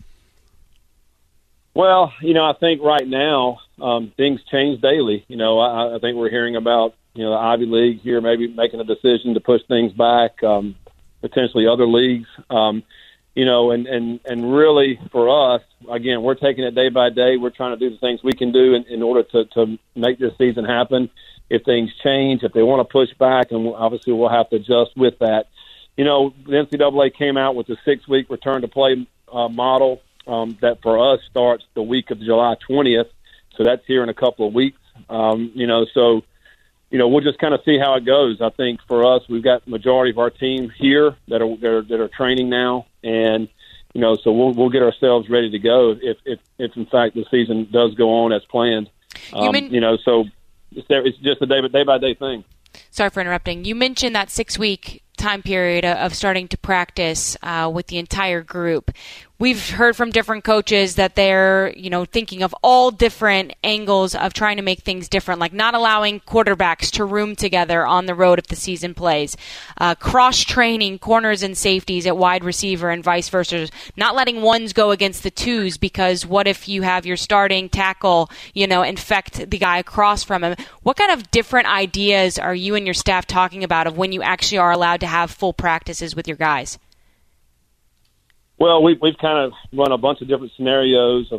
Well, you know, I think right now um, things change daily. You know, I, I think we're hearing about, you know, the Ivy League here maybe making a decision to push things back, um, potentially other leagues. Um, you know, and, and, and really for us, again, we're taking it day by day. We're trying to do the things we can do in, in order to, to make this season happen. If things change, if they want to push back, and obviously we'll have to adjust with that. You know, the N C double A came out with a six-week return-to-play uh, model um, that for us starts the week of July twentieth. So that's here in a couple of weeks. Um, you know, so, you know, we'll just kind of see how it goes. I think for us, we've got the majority of our team here that are that are, that are training now, and you know, so we'll we'll get ourselves ready to go if if, if in fact the season does go on as planned. Um, You, mean, you know, so it's, it's just a day day by day thing. Sorry for interrupting. You mentioned that six-week time period of starting to practice uh, with the entire group. We've heard from different coaches that they're, you know, thinking of all different angles of trying to make things different, like not allowing quarterbacks to room together on the road if the season plays, uh, cross-training corners and safeties at wide receiver and vice versa, not letting ones go against the twos because what if you have your starting tackle, you know, infect the guy across from him? What kind of different ideas are you and your staff talking about of when you actually are allowed to have full practices with your guys? Well, we, we've kind of run a bunch of different scenarios of, of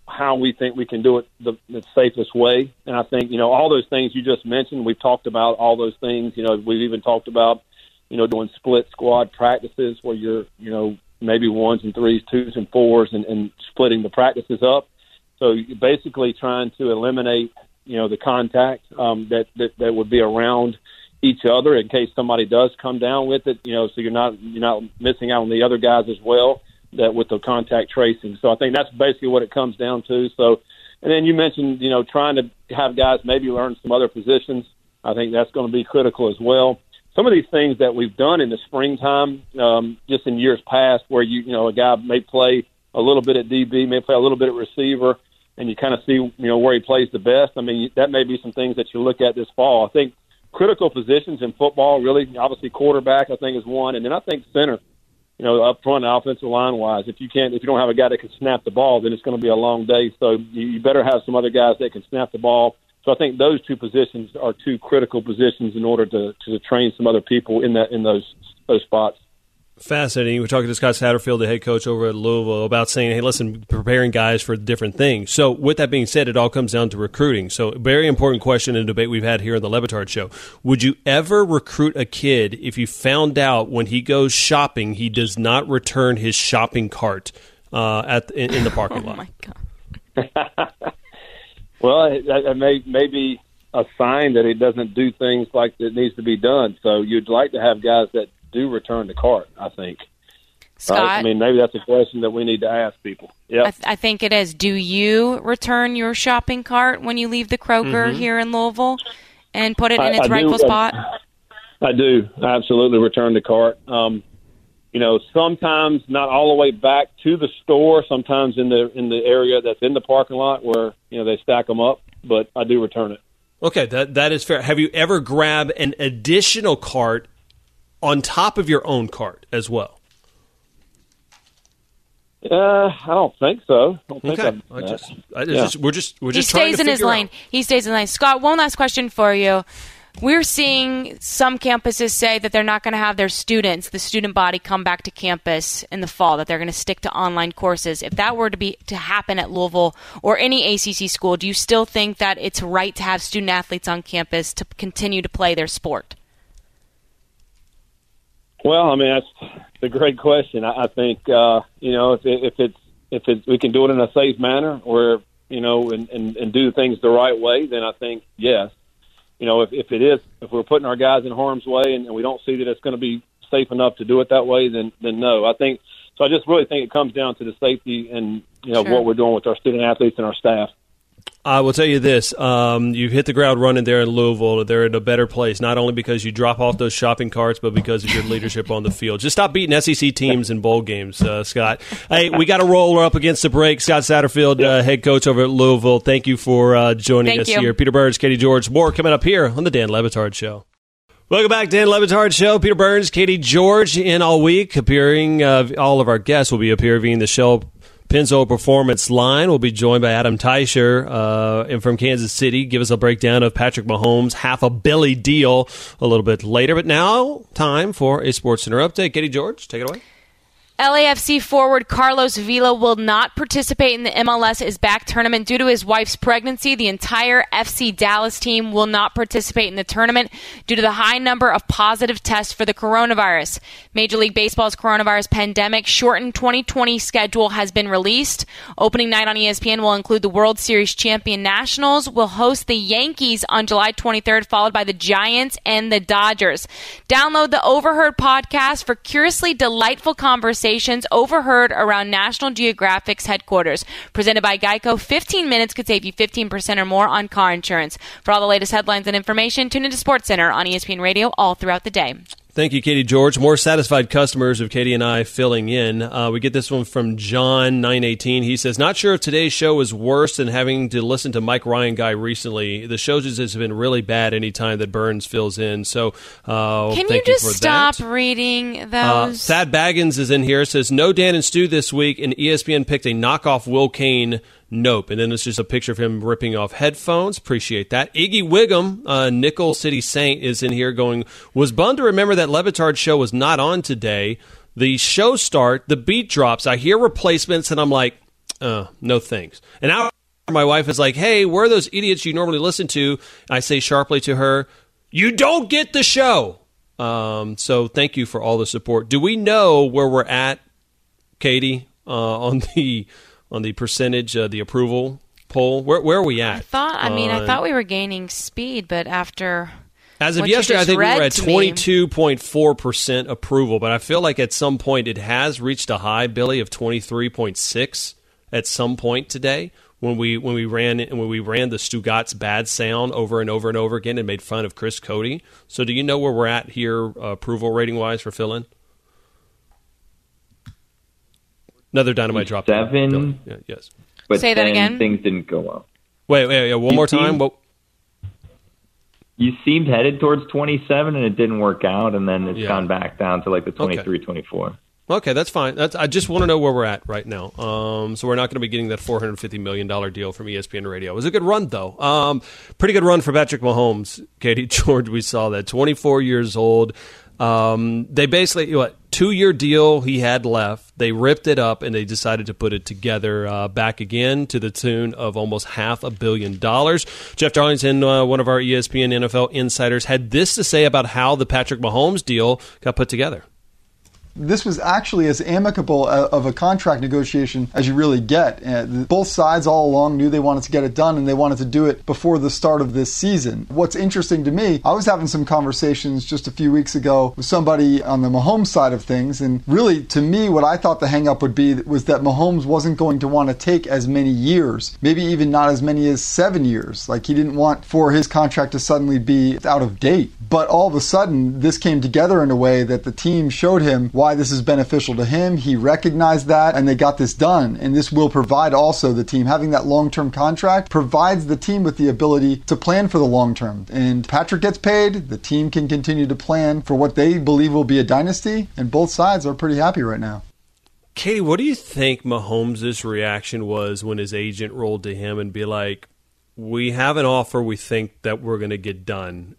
how we think we can do it the, the safest way. And I think, you know, all those things you just mentioned, we've talked about all those things. You know, we've even talked about, you know, doing split squad practices where you're, you know, maybe ones and threes, twos and fours, and, and splitting the practices up. So you're basically trying to eliminate, you know, the contact um, that, that that would be around each other in case somebody does come down with it. You know, so you're not you're not missing out on the other guys as well, that with the contact tracing. So I think that's basically what it comes down to. So, and then you mentioned, you know, trying to have guys maybe learn some other positions. I think that's going to be critical as well. Some of these things that we've done in the springtime, um, just in years past, where you you know a guy may play a little bit at D B, may play a little bit at receiver, and you kind of see you know where he plays the best. I mean, that may be some things that you look at this fall. I think critical positions in football, really, obviously quarterback, I think is one, and then I think center. You know, up front, offensive line wise, if you can't, if you don't have a guy that can snap the ball, then it's going to be a long day. So you, you better have some other guys that can snap the ball. So I think those two positions are two critical positions in order to, to train some other people in that in those those spots. Fascinating. We're talking to Scott Satterfield, the head coach over at Louisville, about saying, hey, listen, preparing guys for different things. So with that being said, it all comes down to recruiting. So very important question and debate we've had here on the Le Batard Show. Would you ever recruit a kid if you found out when he goes shopping he does not return his shopping cart uh, at in, in the parking lot? Oh, my God. Well, that may, may be a sign that he doesn't do things like that needs to be done. So you'd like to have guys that do return the cart, I think. Scott? Right? I mean, maybe that's a question that we need to ask people. Yeah, I, th- I think it is. Do you return your shopping cart when you leave the Kroger mm-hmm. here in Louisville and put it in I, its I rightful do, spot? I, I do. I absolutely return the cart. Um, you know, sometimes not all the way back to the store, sometimes in the in the area that's in the parking lot where, you know, they stack them up, but I do return it. Okay, that that is fair. Have you ever grabbed an additional cart on top of your own cart as well? Uh, I don't think so. I don't think okay, I've, I just, I yeah. just, we're just, we're just he trying stays to in his lane. out. He stays in the lane. Scott, one last question for you. We're seeing some campuses say that they're not going to have their students, the student body, come back to campus in the fall, that they're going to stick to online courses. If that were to be to happen at Louisville or any A C C school, do you still think that it's right to have student athletes on campus to continue to play their sport? Well, I mean, that's a great question. I, I think, uh, you know, if, it, if it's, if it's, we can do it in a safe manner where, you know, and, and, and do things the right way, then I think, yes. You know, if, if it is, if we're putting our guys in harm's way and, and we don't see that it's going to be safe enough to do it that way, then, then no. I think, so I just really think it comes down to the safety and, you know, sure. what we're doing with our student athletes and our staff. I will tell you this. Um, you've hit the ground running there in Louisville. They're in a better place, not only because you drop off those shopping carts, but because of your leadership on the field. Just stop beating S E C teams in bowl games, uh, Scott. Hey, we got to roll up against the break. Scott Satterfield, uh, head coach over at Louisville. Thank you for uh, joining Thank us you. here. Peter Burns, Katie George. More coming up here on the Dan Le Batard Show. Welcome back, Dan Le Batard Show. Peter Burns, Katie George in all week. Appearing, uh, all of our guests will be appearing the show Pennzoil Performance line. We'll be joined by Adam Teicher uh, and from Kansas City. Give us a breakdown of Patrick Mahomes' half a Billy deal a little bit later. But now, time for a SportsCenter update. Katie George, take it away. L A F C forward Carlos Vela will not participate in the M L S Is Back tournament due to his wife's pregnancy. The entire F C Dallas team will not participate in the tournament due to the high number of positive tests for the coronavirus. Major League Baseball's coronavirus pandemic shortened twenty twenty schedule has been released. Opening night on E S P N will include the World Series champion Nationals will host the Yankees on July twenty-third, followed by the Giants and the Dodgers. Download the Overheard podcast for curiously delightful conversations overheard around National Geographic's headquarters. Presented by Geico, fifteen minutes could save you fifteen percent or more on car insurance. For all the latest headlines and information, tune into SportsCenter on E S P N Radio all throughout the day. Thank you, Katie George. More satisfied customers of Katie and I filling in. Uh, we get this one from John nine eighteen. He says, not sure if today's show is worse than having to listen to Mike Ryan Guy recently. The show just has been really bad any time that Burns fills in. So uh, Can thank you just you for stop that. reading Uh, those? Thad Baggins is in here. Says, no Dan and Stu this week, and E S P N picked a knockoff Will Kane. Nope. And then it's just a picture of him ripping off headphones. Appreciate that. Iggy Wiggum, uh, Nickel City Saint, is in here going, was bummed to remember that Le Batard show was not on today. The show start, the beat drops. I hear replacements, and I'm like, Uh, no thanks. And now my wife is like, hey, where are those idiots you normally listen to? I say sharply to her, you don't get the show. Um, so thank you for all the support. Do we know where we're at, Katie, uh, on the on the percentage, uh, the approval poll? Where where are we at? I thought. I mean, uh, I thought we were gaining speed, but after as of what yesterday, you I just think we were read at to me- twenty-two point four percent approval. But I feel like at some point it has reached a high, Billy, of twenty-three point six at some point today. When we when we ran when we ran the Stugatz bad sound over and over and over again and made fun of Chris Cody. So do you know where we're at here, uh, approval rating wise for fill-in? Another dynamite drop. Seven. Yeah, yes. But Say that then again? Things didn't go well. Wait, wait, yeah, one You more seemed- time. What? You seemed headed towards twenty-seven, and it didn't work out, and then it's Yeah. gone back down to like the twenty-three, twenty-four. Okay, that's fine. That's, I just want to know where we're at right now. Um, so we're not going to be getting that four hundred fifty million dollars deal from E S P N Radio. It was a good run, though. Um, pretty good run for Patrick Mahomes. Katie George, we saw that. twenty-four years old. Um, they basically, what, two-year deal he had left. They ripped it up, and they decided to put it together uh, back again to the tune of almost half a billion dollars. Jeff Darlington, uh, one of our E S P N N F L insiders, had this to say about how the Patrick Mahomes deal got put together. This was actually as amicable of a contract negotiation as you really get. Uh, both sides all along knew they wanted to get it done, and they wanted to do it before the start of this season. What's interesting to me, I was having some conversations just a few weeks ago with somebody on the Mahomes side of things, and really, to me, what I thought the hang-up would be was that Mahomes wasn't going to want to take as many years, maybe even not as many as seven years. Like, he didn't want for his contract to suddenly be out of date. But all of a sudden, this came together in a way that the team showed him why this is beneficial to him. He recognized that, and they got this done. And this will provide also the team, having that long-term contract provides the team with the ability to plan for the long term. And Patrick gets paid, the team can continue to plan for what they believe will be a dynasty, and both sides are pretty happy right now. Katie, what do you think Mahomes' reaction was when his agent rolled to him and be like, we have an offer we think that we're going to get done?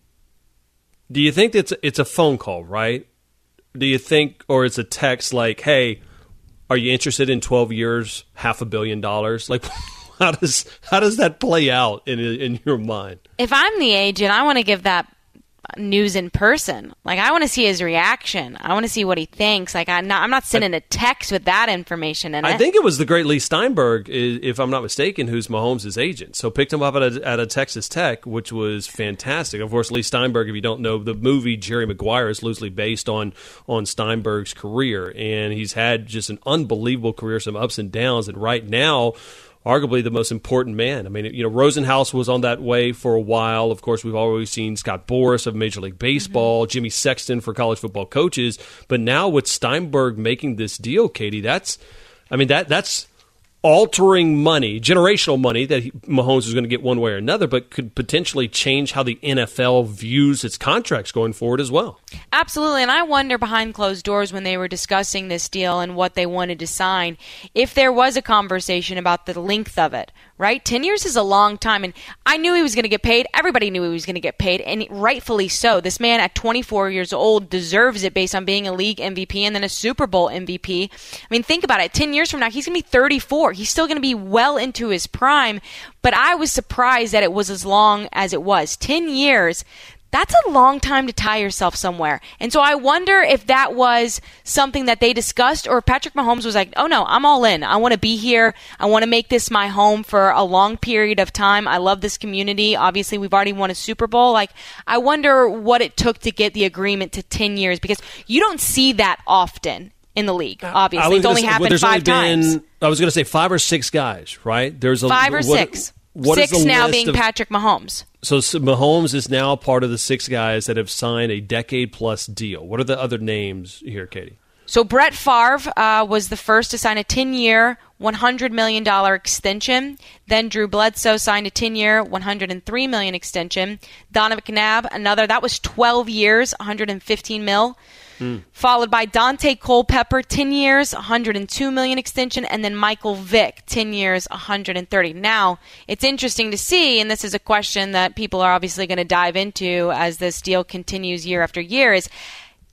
Do you think it's it's a phone call, right? Do you think, or it's a text like, hey, are you interested in twelve years, half a billion dollars? Like, how does how does that play out in in your mind? If I'm the agent, I want to give that news in person. Like, I want to see his reaction. I want to see what he thinks. Like, I'm not, I'm not sending a text with that information in it. I think it was the great Lee Steinberg, if I'm not mistaken, who's Mahomes' agent. So picked him up at a, at a Texas Tech, which was fantastic. Of course, Lee Steinberg, if you don't know, the movie Jerry Maguire is loosely based on on Steinberg's career, and he's had just an unbelievable career, some ups and downs, and right now, arguably the most important man. I mean, you know, Rosenhaus was on that way for a while. Of course, we've always seen Scott Boras of Major League Baseball, mm-hmm. Jimmy Sexton for college football coaches. But now with Steinberg making this deal, Katie, that's, I mean, that that's altering money, generational money that he, Mahomes is going to get one way or another, but could potentially change how the N F L views its contracts going forward as well. Absolutely, and I wonder behind closed doors when they were discussing this deal and what they wanted to sign, if there was a conversation about the length of it, right? Ten years is a long time, and I knew he was going to get paid. Everybody knew he was going to get paid, and rightfully so. This man at twenty-four years old deserves it based on being a league M V P and then a Super Bowl M V P. I mean, think about it. Ten years from now, he's going to be thirty-four. He's still going to be well into his prime, but I was surprised that it was as long as it was. Ten years. That's a long time to tie yourself somewhere. And so I wonder if that was something that they discussed, or if Patrick Mahomes was like, oh no, I'm all in. I want to be here. I want to make this my home for a long period of time. I love this community. Obviously, we've already won a Super Bowl. Like, I wonder what it took to get the agreement to ten years, because you don't see that often in the league, obviously. It's only say, happened well, five been, times. I was going to say five or six guys, right? There's a, Five or what, six. What six is the now list being of, Patrick Mahomes. So Mahomes is now part of the six guys that have signed a decade-plus deal. What are the other names here, Katie? So Brett Favre uh, was the first to sign a ten-year, one hundred million dollars extension. Then Drew Bledsoe signed a ten-year, one hundred three million dollars extension. Donovan McNabb, another. That was twelve years, one hundred fifteen mil. Mm. Followed by Dante Culpepper, ten years, one hundred two million dollars extension, and then Michael Vick, ten years, one hundred thirty. Now, it's interesting to see, and this is a question that people are obviously going to dive into as this deal continues year after year, is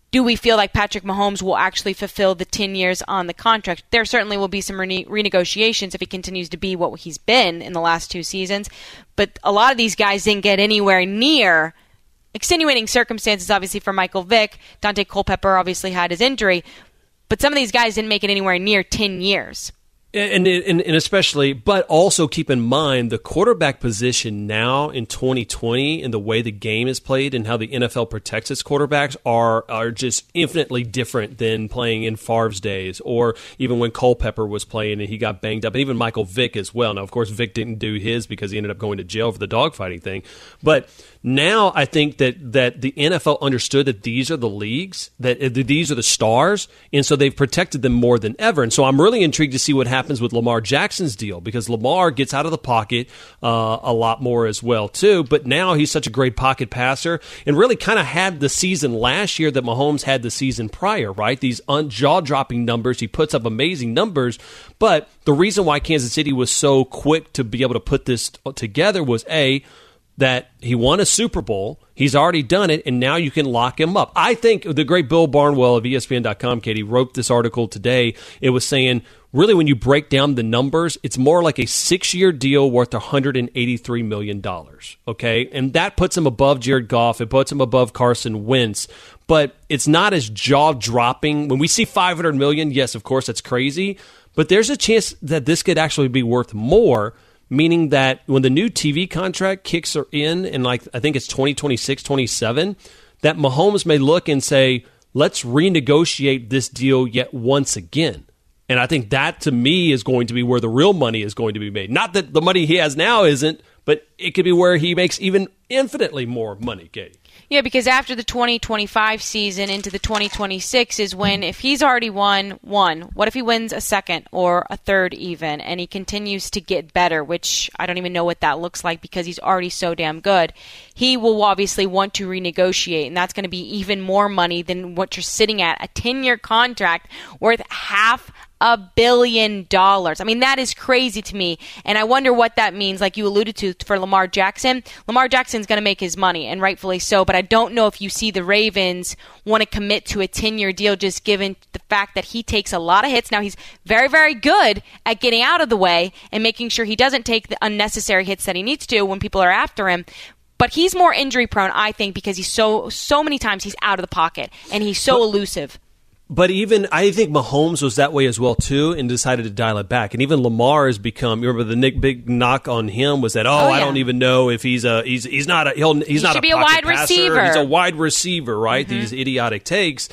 do we feel like Patrick Mahomes will actually fulfill the ten years on the contract? There certainly will be some rene- renegotiations if he continues to be what he's been in the last two seasons. But a lot of these guys didn't get anywhere near extenuating circumstances, obviously, for Michael Vick. Dante Culpepper obviously had his injury. But some of these guys didn't make it anywhere near ten years. And, and and especially, but also keep in mind the quarterback position now in twenty twenty and the way the game is played and how the N F L protects its quarterbacks are are just infinitely different than playing in Favre's days or even when Culpepper was playing and he got banged up, and even Michael Vick as well. Now, of course, Vick didn't do his because he ended up going to jail for the dogfighting thing. But now I think that, that the N F L understood that these are the leagues, that these are the stars, and so they've protected them more than ever. And so I'm really intrigued to see what happens with Lamar Jackson's deal, because Lamar gets out of the pocket uh, a lot more as well too, but now he's such a great pocket passer and really kind of had the season last year that Mahomes had the season prior, right? These un- jaw-dropping numbers. He puts up amazing numbers, but the reason why Kansas City was so quick to be able to put this together was A, that he won a Super Bowl, he's already done it, and now you can lock him up. I think the great Bill Barnwell of E S P N dot com, Katie, wrote this article today. It was saying, really, when you break down the numbers, it's more like a six-year deal worth one hundred eighty-three million dollars, okay? And that puts him above Jared Goff. It puts him above Carson Wentz. But it's not as jaw-dropping. When we see five hundred million dollars, yes, of course, that's crazy. But there's a chance that this could actually be worth more, meaning that when the new T V contract kicks are in, and like I think it's twenty twenty-six, twenty-seven, that Mahomes may look and say, let's renegotiate this deal yet once again. And I think that, to me, is going to be where the real money is going to be made. Not that the money he has now isn't, but it could be where he makes even infinitely more money, Katie. Yeah, because after the twenty twenty-five season into the twenty twenty-six is when, if he's already won one, what if he wins a second or a third even, and he continues to get better, which I don't even know what that looks like because he's already so damn good. He will obviously want to renegotiate, and that's going to be even more money than what you're sitting at, a ten-year contract worth half a billion dollars. I mean, that is crazy to me. And I wonder what that means, like you alluded to, for Lamar Jackson. Lamar Jackson's going to make his money, and rightfully so, but I don't know if you see the Ravens want to commit to a ten-year deal just given the fact that he takes a lot of hits. Now, he's very, very good at getting out of the way and making sure he doesn't take the unnecessary hits that he needs to when people are after him. But he's more injury prone, I think, because he's so, so many times he's out of the pocket, and he's so elusive. But even, I think Mahomes was that way as well, too, and decided to dial it back. And even Lamar has become, you remember the Nick, big knock on him was that, oh, oh yeah. I don't even know if he's a, he's he's not a, he'll, he's he not should a be a wide passer. receiver. He's a wide receiver, right? Mm-hmm. These idiotic takes.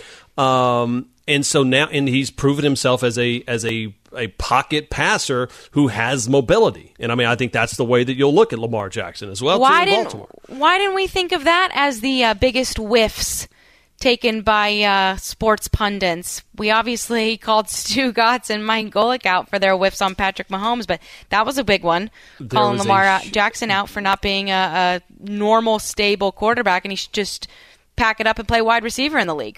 Um, and so now, and he's proven himself as a, as a, a pocket passer who has mobility. And I mean, I think that's the way that you'll look at Lamar Jackson as well, why too, in didn't, Baltimore. Why didn't we think of that as the uh, biggest whiffs taken by uh, sports pundits? We obviously called Stu Gatz and Mike Golick out for their whiffs on Patrick Mahomes, but that was a big one. There Calling Lamar a... Jackson out for not being a, a normal, stable quarterback, and he should just pack it up and play wide receiver in the league.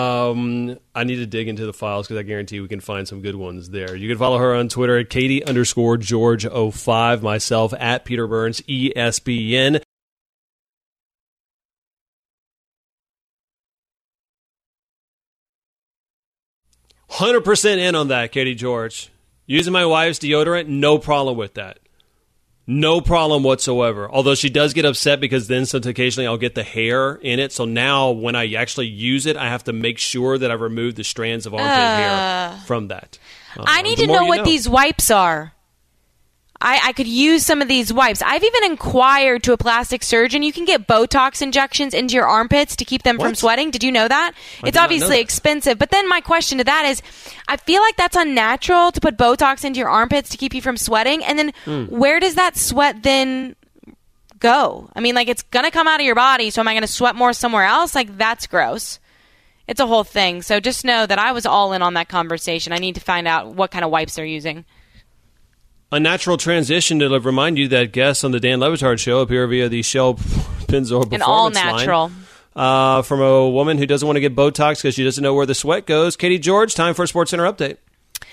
Um, I need to dig into the files because I guarantee we can find some good ones there. You can follow her on Twitter at Katie underscore George oh five, myself at Peter Burns, E S P N. one hundred percent in on that, Katie George. Using my wife's deodorant, no problem with that. No problem whatsoever. Although she does get upset because then some occasionally I'll get the hair in it. So now when I actually use it, I have to make sure that I remove the strands of armpit uh, hair from that. Uh, I need to know what know. these wipes are. I, I could use some of these wipes. I've even inquired to a plastic surgeon. You can get Botox injections into your armpits to keep them what? from sweating. Did you know that? I it's obviously that. expensive. But then my question to that is, I feel like that's unnatural to put Botox into your armpits to keep you from sweating. And then mm. where does that sweat then go? I mean, like, it's going to come out of your body, so am I going to sweat more somewhere else? Like, that's gross. It's a whole thing. So just know that I was all in on that conversation. I need to find out what kind of wipes they're using. A natural transition to remind you that guests on the Dan Le Batard Show appear via the Shell Pennzoil Performance An all natural. Line. Uh, from a woman who doesn't want to get Botox because she doesn't know where the sweat goes. Katie George, time for a SportsCenter update.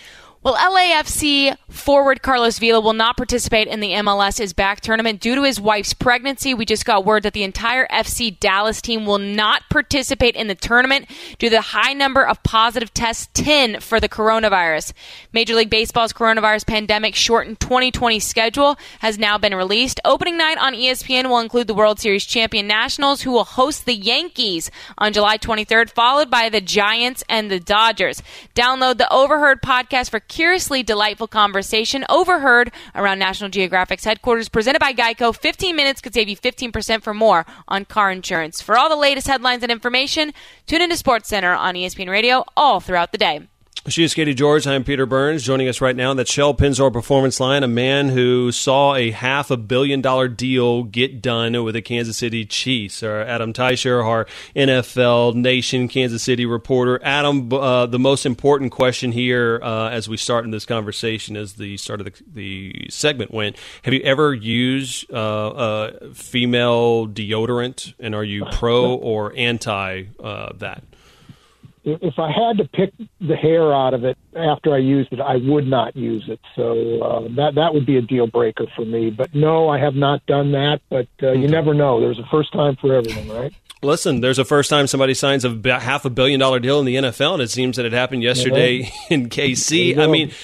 Well, L A F C forward Carlos Vela will not participate in the M L S Is Back tournament due to his wife's pregnancy. We just got word that the entire F C Dallas team will not participate in the tournament due to the high number of positive tests, ten for the coronavirus. Major League Baseball's coronavirus pandemic shortened twenty twenty schedule has now been released. Opening night on E S P N will include the World Series champion Nationals, who will host the Yankees on July twenty-third, followed by the Giants and the Dodgers. Download the Overheard podcast for curiously delightful conversation overheard around National Geographic's headquarters, presented by Geico. fifteen minutes could save you fifteen percent for more on car insurance. For all the latest headlines and information, tune into SportsCenter on E S P N Radio all throughout the day. She is Katie George. I'm Peter Burns. Joining us right now on that Shell Pennzoil Performance Line, a man who saw a half a billion dollar deal get done with the Kansas City Chiefs. Our Adam Teicher, our N F L Nation Kansas City reporter. Adam, uh, the most important question here uh, as we start in this conversation, as the start of the, the segment went, have you ever used uh, a female deodorant, and are you pro or anti uh, that? If I had to pick the hair out of it after I used it, I would not use it. So uh, that that would be a deal breaker for me. But no, I have not done that. But uh, you never know. There's a first time for everything, right? Listen, there's a first time somebody signs a half a billion dollar deal in the N F L, and it seems that it happened yesterday mm-hmm. in K C. I mean,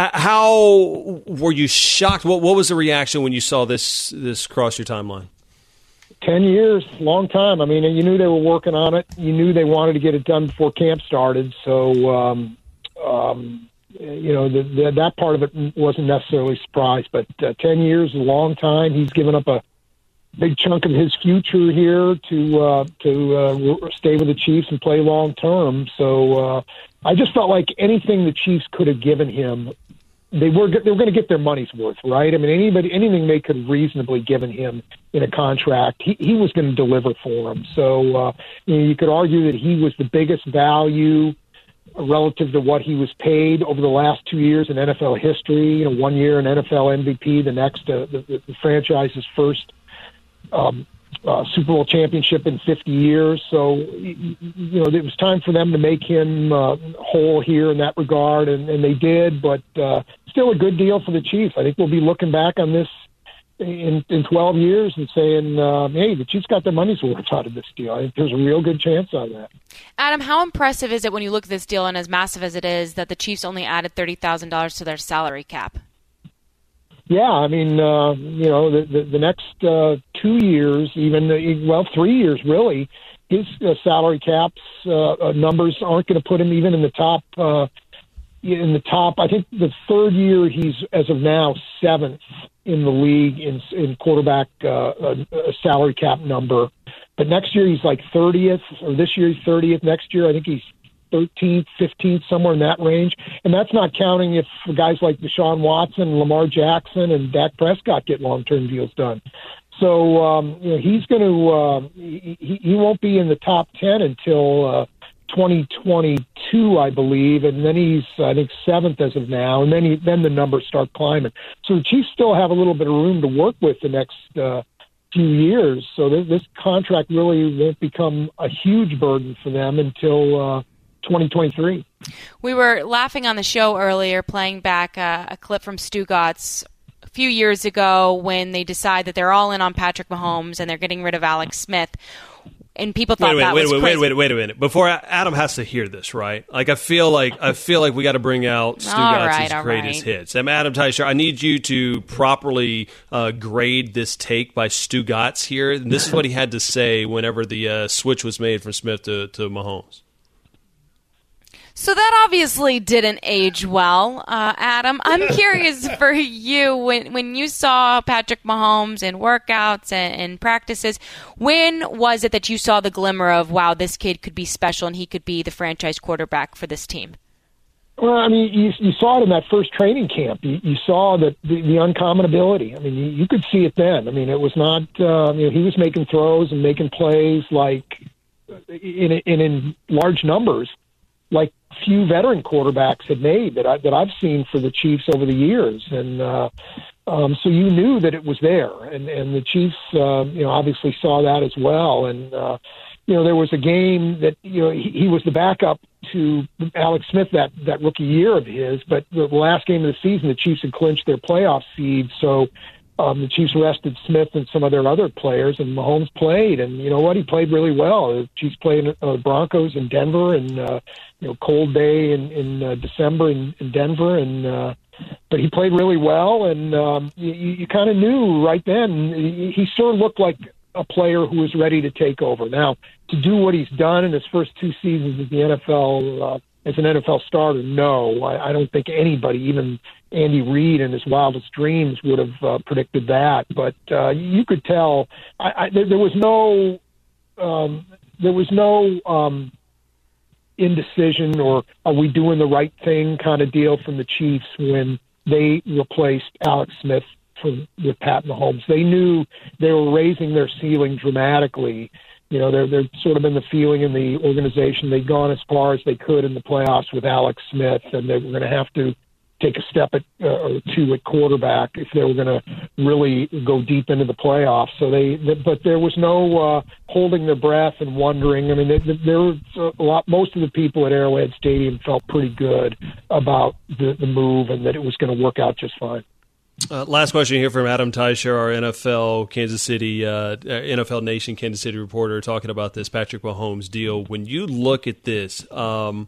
how were you shocked? What what was the reaction when you saw this this cross your timeline? Ten years, long time. I mean, you knew they were working on it. You knew they wanted to get it done before camp started. So, um, um, you know, the, the, that part of it wasn't necessarily a surprise. But uh, ten years is a long time. He's given up a big chunk of his future here to uh, to uh, stay with the Chiefs and play long term. So uh, I just felt like anything the Chiefs could have given him, they were they were going to get their money's worth, right? I mean, anybody anything they could have reasonably given him in a contract, he, he was going to deliver for him. So uh, you know, you could argue that he was the biggest value relative to what he was paid over the last two years in N F L history. You know, one year an N F L M V P, the next uh, the, the, the franchise's first um, uh, Super Bowl championship in fifty years. So you know, it was time for them to make him uh, whole here in that regard, and, and they did. But uh, still a good deal for the Chiefs. I think we'll be looking back on this in, in twelve years and saying, uh, hey, the Chiefs got their money's worth out of this deal. I think there's a real good chance on that. Adam, how impressive is it when you look at this deal, and as massive as it is, that the Chiefs only added thirty thousand dollars to their salary cap? Yeah, I mean, uh, you know, the, the, the next uh, two years, even, uh, well, three years really, his uh, salary caps uh, uh, numbers aren't going to put him even in the top uh, in the top. I think the third year he's, as of now, seventh in the league in, in quarterback uh, uh, salary cap number. But next year he's like thirtieth, or this year he's thirtieth. Next year I think he's thirteenth, fifteenth, somewhere in that range. And that's not counting if guys like Deshaun Watson, Lamar Jackson, and Dak Prescott get long-term deals done. So um, you know, he's going to uh, he, he won't be in the top ten until uh, twenty twenty-two, I believe, and then he's I think seventh as of now, and then he, then the numbers start climbing. So the Chiefs still have a little bit of room to work with the next uh, few years. So this, this contract really won't become a huge burden for them until uh, twenty twenty-three. We were laughing on the show earlier, playing back a, a clip from Stugotz a few years ago when they decide that they're all in on Patrick Mahomes and they're getting rid of Alex Smith. And people thought wait, wait, that wait, was wait, crazy. Wait, wait, wait a minute. Before Adam has to hear this, right? Like, I feel like I feel like we got to bring out Stugotz's right, greatest right. hits. I'm Adam Teicher. I need you to properly uh, grade this take by Stugotz here. And this is what he had to say whenever the uh, switch was made from Smith to, to Mahomes. So that obviously didn't age well, uh, Adam. I'm curious for you, when when you saw Patrick Mahomes in workouts and, and practices, when was it that you saw the glimmer of, wow, this kid could be special and he could be the franchise quarterback for this team? Well, I mean, you, you saw it in that first training camp. You, you saw the, the, the uncommon ability. I mean, you, you could see it then. I mean, it was not, uh, you know, he was making throws and making plays like in, in, in large numbers, like few veteran quarterbacks had made that I, that I've seen for the Chiefs over the years. And uh, um, so you knew that it was there. And, and the Chiefs, uh, you know, obviously saw that as well. And, uh, you know, there was a game that, you know, he, he was the backup to Alex Smith that, that rookie year of his, but the last game of the season, the Chiefs had clinched their playoff seed, so um, the Chiefs rested Smith and some of their other players, and Mahomes played, and you know what? He played really well. The Chiefs played uh, Broncos in Denver, and, uh, you know, cold day in, in uh, December in, in Denver, and uh, but he played really well, and um, you, you kind of knew right then he, he sort of looked like a player who was ready to take over. Now, to do what he's done in his first two seasons as the N F L, uh, as an N F L starter, no. I, I don't think anybody, even Andy Reid in his wildest dreams, would have uh, predicted that. But uh, you could tell I, I, there, there was no um, there was no um, indecision or are we doing the right thing kind of deal from the Chiefs when they replaced Alex Smith for, with Pat Mahomes. They knew they were raising their ceiling dramatically. You know, they're, they're sort of in the feeling in the organization. They'd gone as far as they could in the playoffs with Alex Smith, and they were going to have to take a step at, uh, or two at quarterback if they were going to really go deep into the playoffs. So they, they but there was no uh, holding their breath and wondering. I mean, they, there was a lot. Most of the people at Arrowhead Stadium felt pretty good about the, the move and that it was going to work out just fine. Uh, last question here from Adam Teicher, our N F L Kansas City, uh, N F L Nation Kansas City reporter, talking about this Patrick Mahomes deal. When you look at this, um,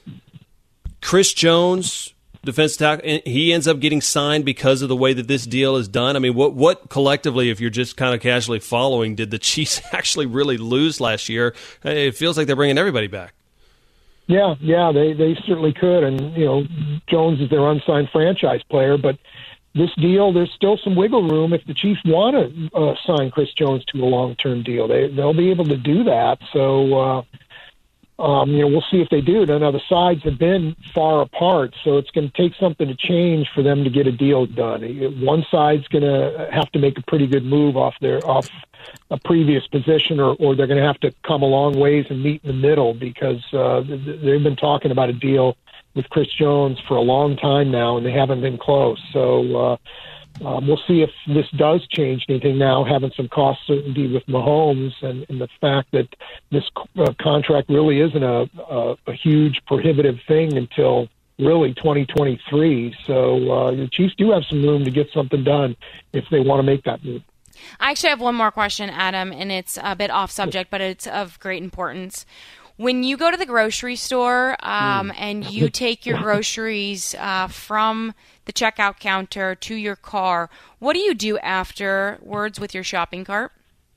Chris Jones, defensive tackle, he ends up getting signed because of the way that this deal is done. I mean, what what collectively, if you're just kind of casually following, did the Chiefs actually really lose last year? It feels like they're bringing everybody back. Yeah, yeah, they they certainly could, and you know, Jones is their unsigned franchise player, but this deal, there's still some wiggle room if the Chiefs want to uh, sign Chris Jones to a long-term deal. They, they'll be able to do that. So, uh, um, you know, we'll see if they do. Now, the sides have been far apart, so it's going to take something to change for them to get a deal done. One side's going to have to make a pretty good move off their off a previous position, or, or they're going to have to come a long ways and meet in the middle because uh, they've been talking about a deal with Chris Jones for a long time now, and they haven't been close. So uh, um, we'll see if this does change anything now, having some cost certainty with Mahomes and, and the fact that this uh, contract really isn't a, a, a huge prohibitive thing until really twenty twenty-three. So uh, the Chiefs do have some room to get something done if they want to make that move. I actually have one more question, Adam, and it's a bit off subject, but it's of great importance. When you go to the grocery store um, mm. and you take your groceries uh, from the checkout counter to your car, what do you do afterwards with your shopping cart?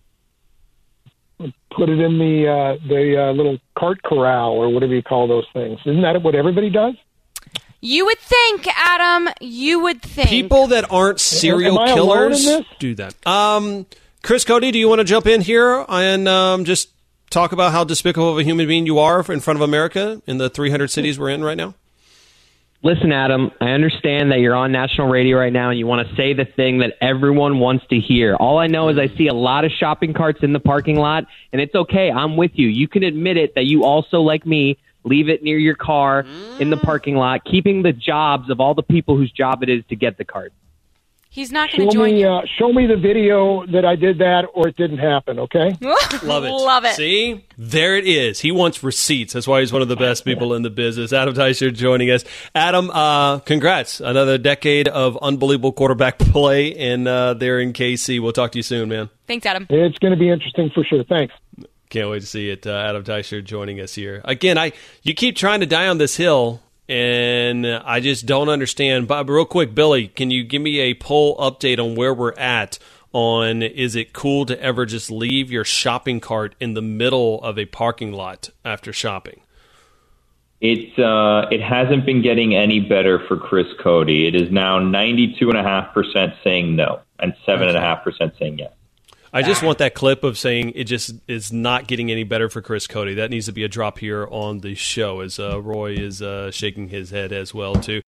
Put it in the uh, the uh, little cart corral or whatever you call those things. Isn't that what everybody does? You would think, Adam. You would think. People that aren't serial Am I killers alone in this? do that. Um, Chris Cote, do you want to jump in here and um, just talk about how despicable of a human being you are in front of America in the three hundred cities we're in right now? Listen, Adam, I understand that you're on national radio right now and you want to say the thing that everyone wants to hear. All I know is I see a lot of shopping carts in the parking lot, and it's okay. I'm with you. You can admit it that you also, like me, leave it near your car in the parking lot, keeping the jobs of all the people whose job it is to get the cart. He's not going to Show join me, you. uh, show me the video that I did that or it didn't happen, okay? Love it. Love it. See? There it is. He wants receipts. That's why he's one of the best people in the business. Adam Teicher joining us. Adam, uh, congrats. Another decade of unbelievable quarterback play in uh, there in K C. We'll talk to you soon, man. Thanks, Adam. It's going to be interesting for sure. Thanks. Can't wait to see it. Uh, Adam Teicher joining us here. Again, I you keep trying to die on this hill, and I just don't understand. But real quick, Billy, can you give me a poll update on where we're at on is it cool to ever just leave your shopping cart in the middle of a parking lot after shopping? It's uh, it hasn't been getting any better for Chris Cote. It is now ninety-two point five percent saying no and seven point five percent saying yes. I just want that clip of saying it just is not getting any better for Chris Cote. That needs to be a drop here on the show as uh, Roy is uh, shaking his head as well, too.